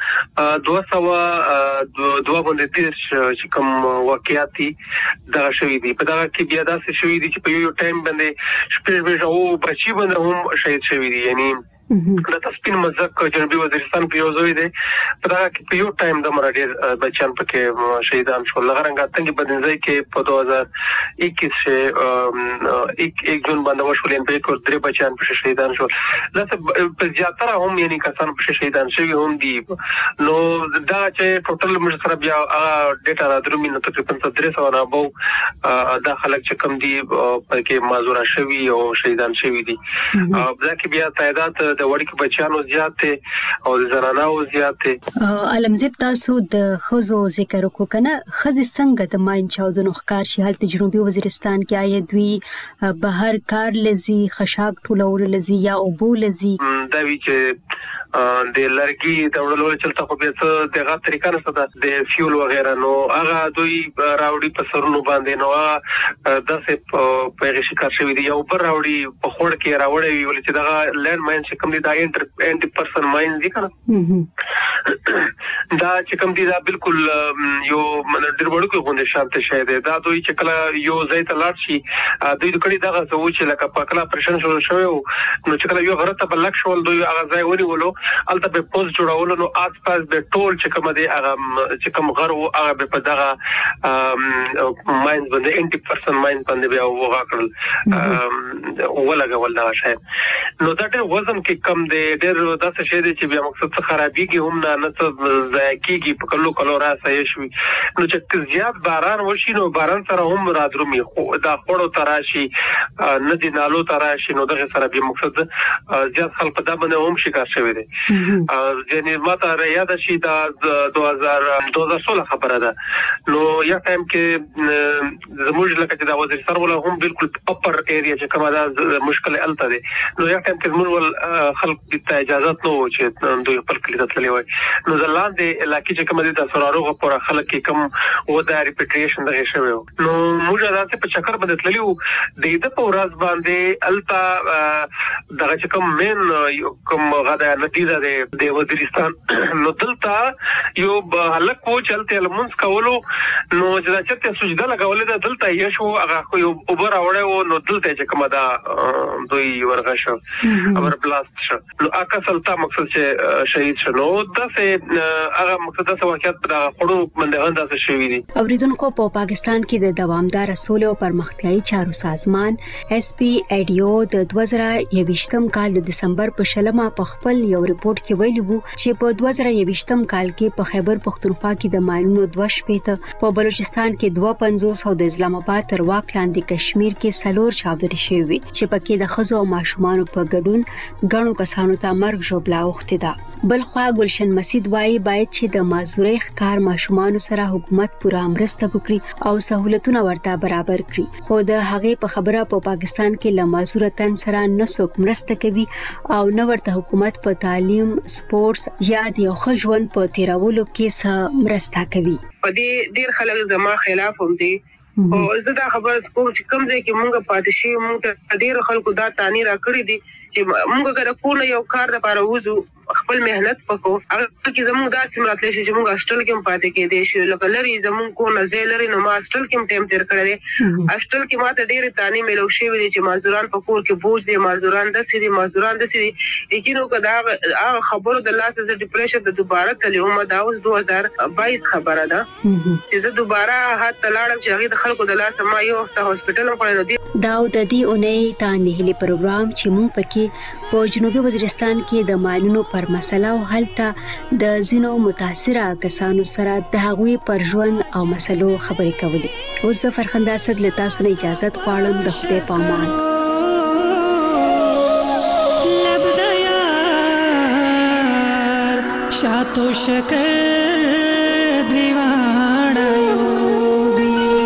202 باندې چې کوم واقعیت دا شوې دي په دا کې بیا دا شوې دي چې په یو ټایم باندې شپږ او بچي باندې هم شهید شوې دي یعنی دا تسپین مزک جنوبي وزیرستان په یو ځای دی په دا کې په یو ټایم د مرادې بچان پکې شهیدان شول لغرنګ اتنګ بدنځي کې په 2021 سے 1 جون باندې وشول ان په کور درې بچان په شهیدان شول لکه په زیاتره هم یعنی کسان په شهیدان شوی هم دي نو دا چې ټوټل موږ سره بیا ډیټا را درو مینه تقریبا 300 نه بو دا خلک چې کم دي په کې مازور شوی او شهیدان شوی دي ځکه بیا تعداد د وړکو بچانو زیات او د زنانو زیات علمزیب تاسو د خزو ذکر وکړو کنه خزي څنګه د ماین چاودنو ښکار شي حالت جنوبي وزیرستان کې آیا دوی بهر کار لزي خشاک ټولول لزي یا اوبو لزي دا وی چې د لرګي د وړلو چلته خو به څه دغه طریقه نشته د فیول وغیرہ نو هغه دوی راوړي په سرونو باندې نو داسې په شکار شوی دی یو بر راوړي په خوړ کې راوړي ولې چې دغه لینډ ماین چې کوم دي دا انټي پرسن ماین دي کنه دا چې کوم دي دا بالکل یو ډېر وړوکی غونډه شانته شه دی دا دوی چې کله یو ځای ته لاړ شي دوی د کړي دغه څه و چې لکه په کله پرشن شوی نو چې کله یو غره ته بلک شول دوی هغه ځای ونیولو البته به پوز جوړول نو آس پاس به ټول چې کوم دي هغه چې کوم غر او هغه به په دغه ماین باندې انټي پرسن ماین باندې به وغه کړل ولګول دا شی نو دا ډېر وزن کې کم دی ډېر داسې شی دی چې بیا مقصد څه خرابېږي هم نه څه ضایع کېږي په کلو راسه شوي نو چې زیات باران وشي نو باران سره هم رادرومي خو دا خوړو تراشي نه دی نالو تراشي نو دغه سره به مقصد زیات خلک په دا باندې هم شکار شوی دی یعنی ماته یاد شي دا 2016 خبره ده نو یا ټایم کې زموږ لکه چې دا وزیرستان ولا هم بالکل اپر ایریا چې کومه دا مشکل الته دي نو یا ټایم کې زموږ خلک د اجازه نو چې دوی خپل کلی تللی وای نو ځلاندې علاقې چې کومه د سراروغه پر خلک کې کم و دا ریپټریشن دغه شوی نو موږ راځي په چکر باندې تللیو د دې په ورځ باندې الته دغه چې کوم مین کوم غدا نتیجه د وزیرستان نو دلته یو هلک و چلته لمونس کولو نو چې چرته سجده لګولې ده دلته یې شو هغه یو اوبر اوړې نو دلته چې کومه دا دوی ورغه شو اور بلاست شو نو اکثرتا مقصد چې شهید شنو دغه هغه مقصد د واقعیت پر خړو باندې غنډه شوې دي اوریدونکو په پاکستان کې د دوامدار سولې او پرمختیايي چارو سازمان اس پی ایډیو د 2021م کال د دسمبر په شلمه په خپل یو ریپورت کې ویلي وو چې په 2021م کال کې په خیبر پختونخوا کې د ماینونو 2 شپېته په بلوچستان کې 250 او د اسلام آباد تر واک لاندې کشمیر کې سلور چاودنې شوې چې پکې د خزو او ماشومان په ګډون غنو کسانو ته مرګ جوړه اوخته ده بلخوا ګلشن مسید وايي باید چې د مازوري ښکار ماشومان سره حکومت پوره مرسته وکړي او سہولتونه ورته برابر کړي خو د هغه په خبره په پاکستان کې لمازور تن سره نسوک مرسته کوي او نو ورته حکومت په تعلیم سپورتس یا د خوژوند په تیرولو کې سره مرسته کوي په دې ډیر خلک زما خلاف هم دي او زه دا خبره کوم چې کوم ځای کې مونږه پاتې شي مونږ ډیر خلکو دا تانی را کړی دي چې مونږ غره کول یو کار لپاره وځو خپل مهنت وکړو هغه کې زموږ دا سیمراتلی شي چې موږ هاستل کې پاتې کې دي شي لکه لري زموږ کو نه زیلري نو ما هاستل کې ټیم تیر کړی دي هاستل کې ماته ډېر تانی ملو شي ویل چې مازوران په کور کې بوج دي مازوران د سړي لیکن کدا هغه خبرو د لاسه د ډیپریشن د دوباره کلیوم دا اوس 2022 خبره ده چې زه دوباره هات لاړم چې هغه د خلکو د لاسه ما یو وخت هسپټل پړل دي دا د دې اونۍ تانه هلي پروګرام چې مونږ پکې په جنوبي وزیرستان کې د ماینونو پر مسله او حالت د زینو متاثره کسانو سره د هغوی پر ژوند او مسلو خبرې کولې اوس زه فرخنده اسد له تاسو نه اجازه غواړم د خدای په امان شاتو شکر دریوانا یوگی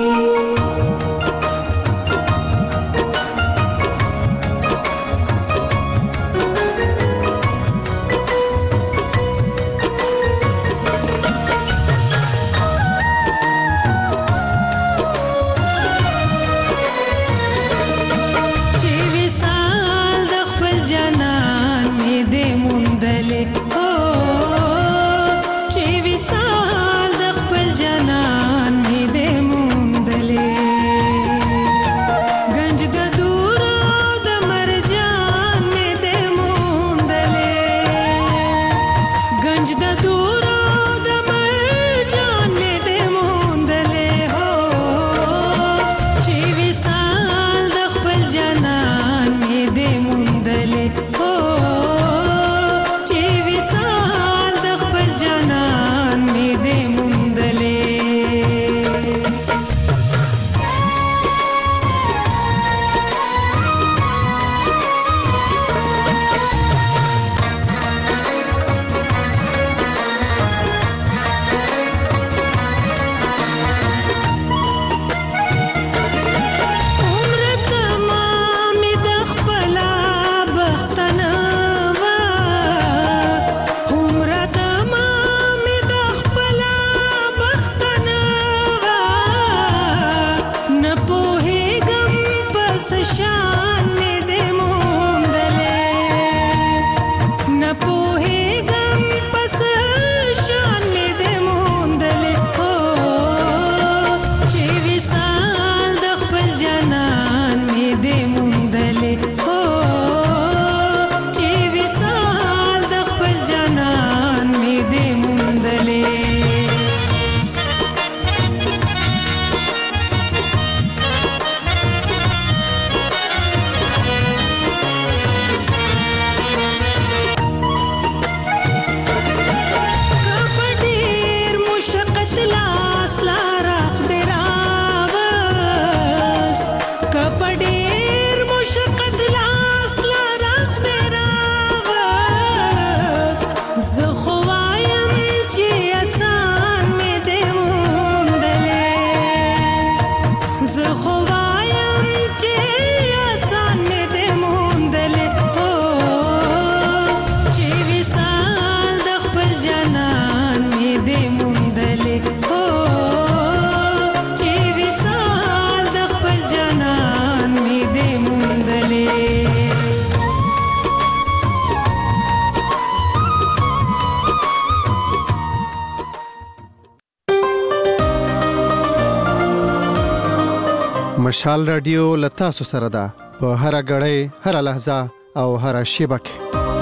مشال رادیو لتا سره ده په هر غړې هر لحظه او هر شیبه کې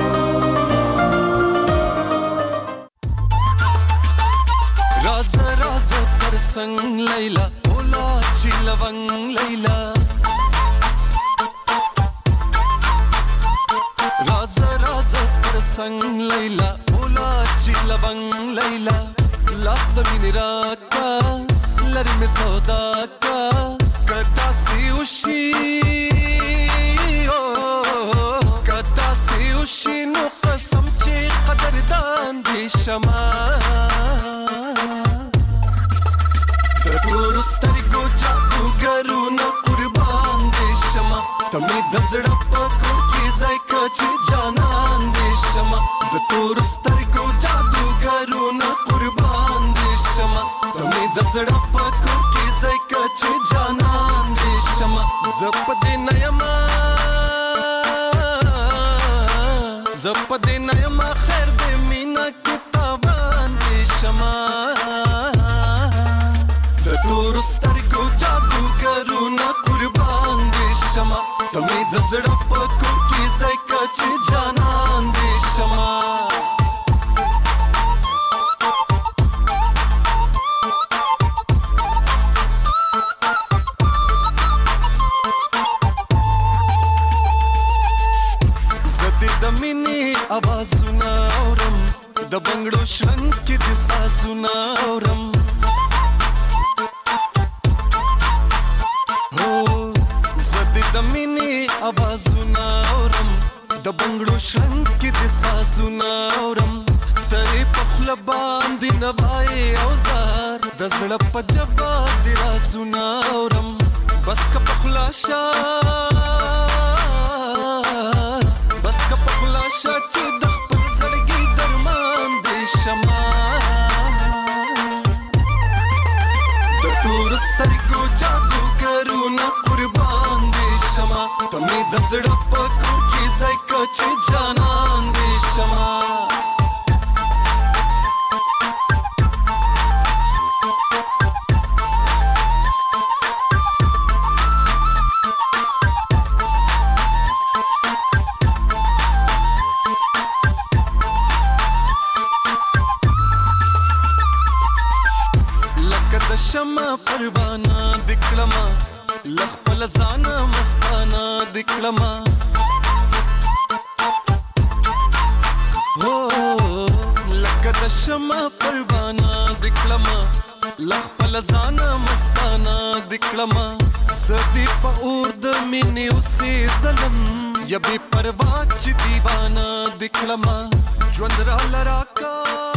راز راز پر سنگ لیلا اولا چی لونگ لیلا راز راز پر سنگ لیلا اولا چی لونگ لیلا لاست مینی راکا لری میں سودا کا کتا سی اوشی کتا سی اوشی نو قسم چی قدردان دی شما تور سترګو جادوګرو نه قربان دې شمه تمې د زړه په کور کې ځای کچې جانان دې شمه د تور سترګو جادوګرو نه قربان دې شمه تمې د زړه په کور کې ځای کچې جانان دې شمه زه په دې نه یمه خیر دې مینا کې تاوان دې شمه تور سترګو جادوګرو نه قربان دې شمه تمې د زړه په کور کې ځای کچې جانان دې شمه زه دې د مینې اوازونه اورم د بنګړو شرنګ کې دې سازونه اورم د مینې اوازونه اورم د بنګړو شرنګ کې د سازونه اورم ترې په خوله باندې نوای اوزار د زړه په ژبه د رازونه اورم بس که په خوله شه چې د خپل زړګي درمان دې شمه د تور سترګو جادوګرو نه قربان دې شمه تمې د زړه په کور کې ځای کچې جانان دې شمه شمع پروانه دکړما لخپل ځان مستانه دکړما هو لکه د شمع پروانه دکړما لخپل ځان مستانه دکړما زدي په اور د مینې اوسې ظلم یا بے پروا چې دیوانه دکړما ژوند را لراکا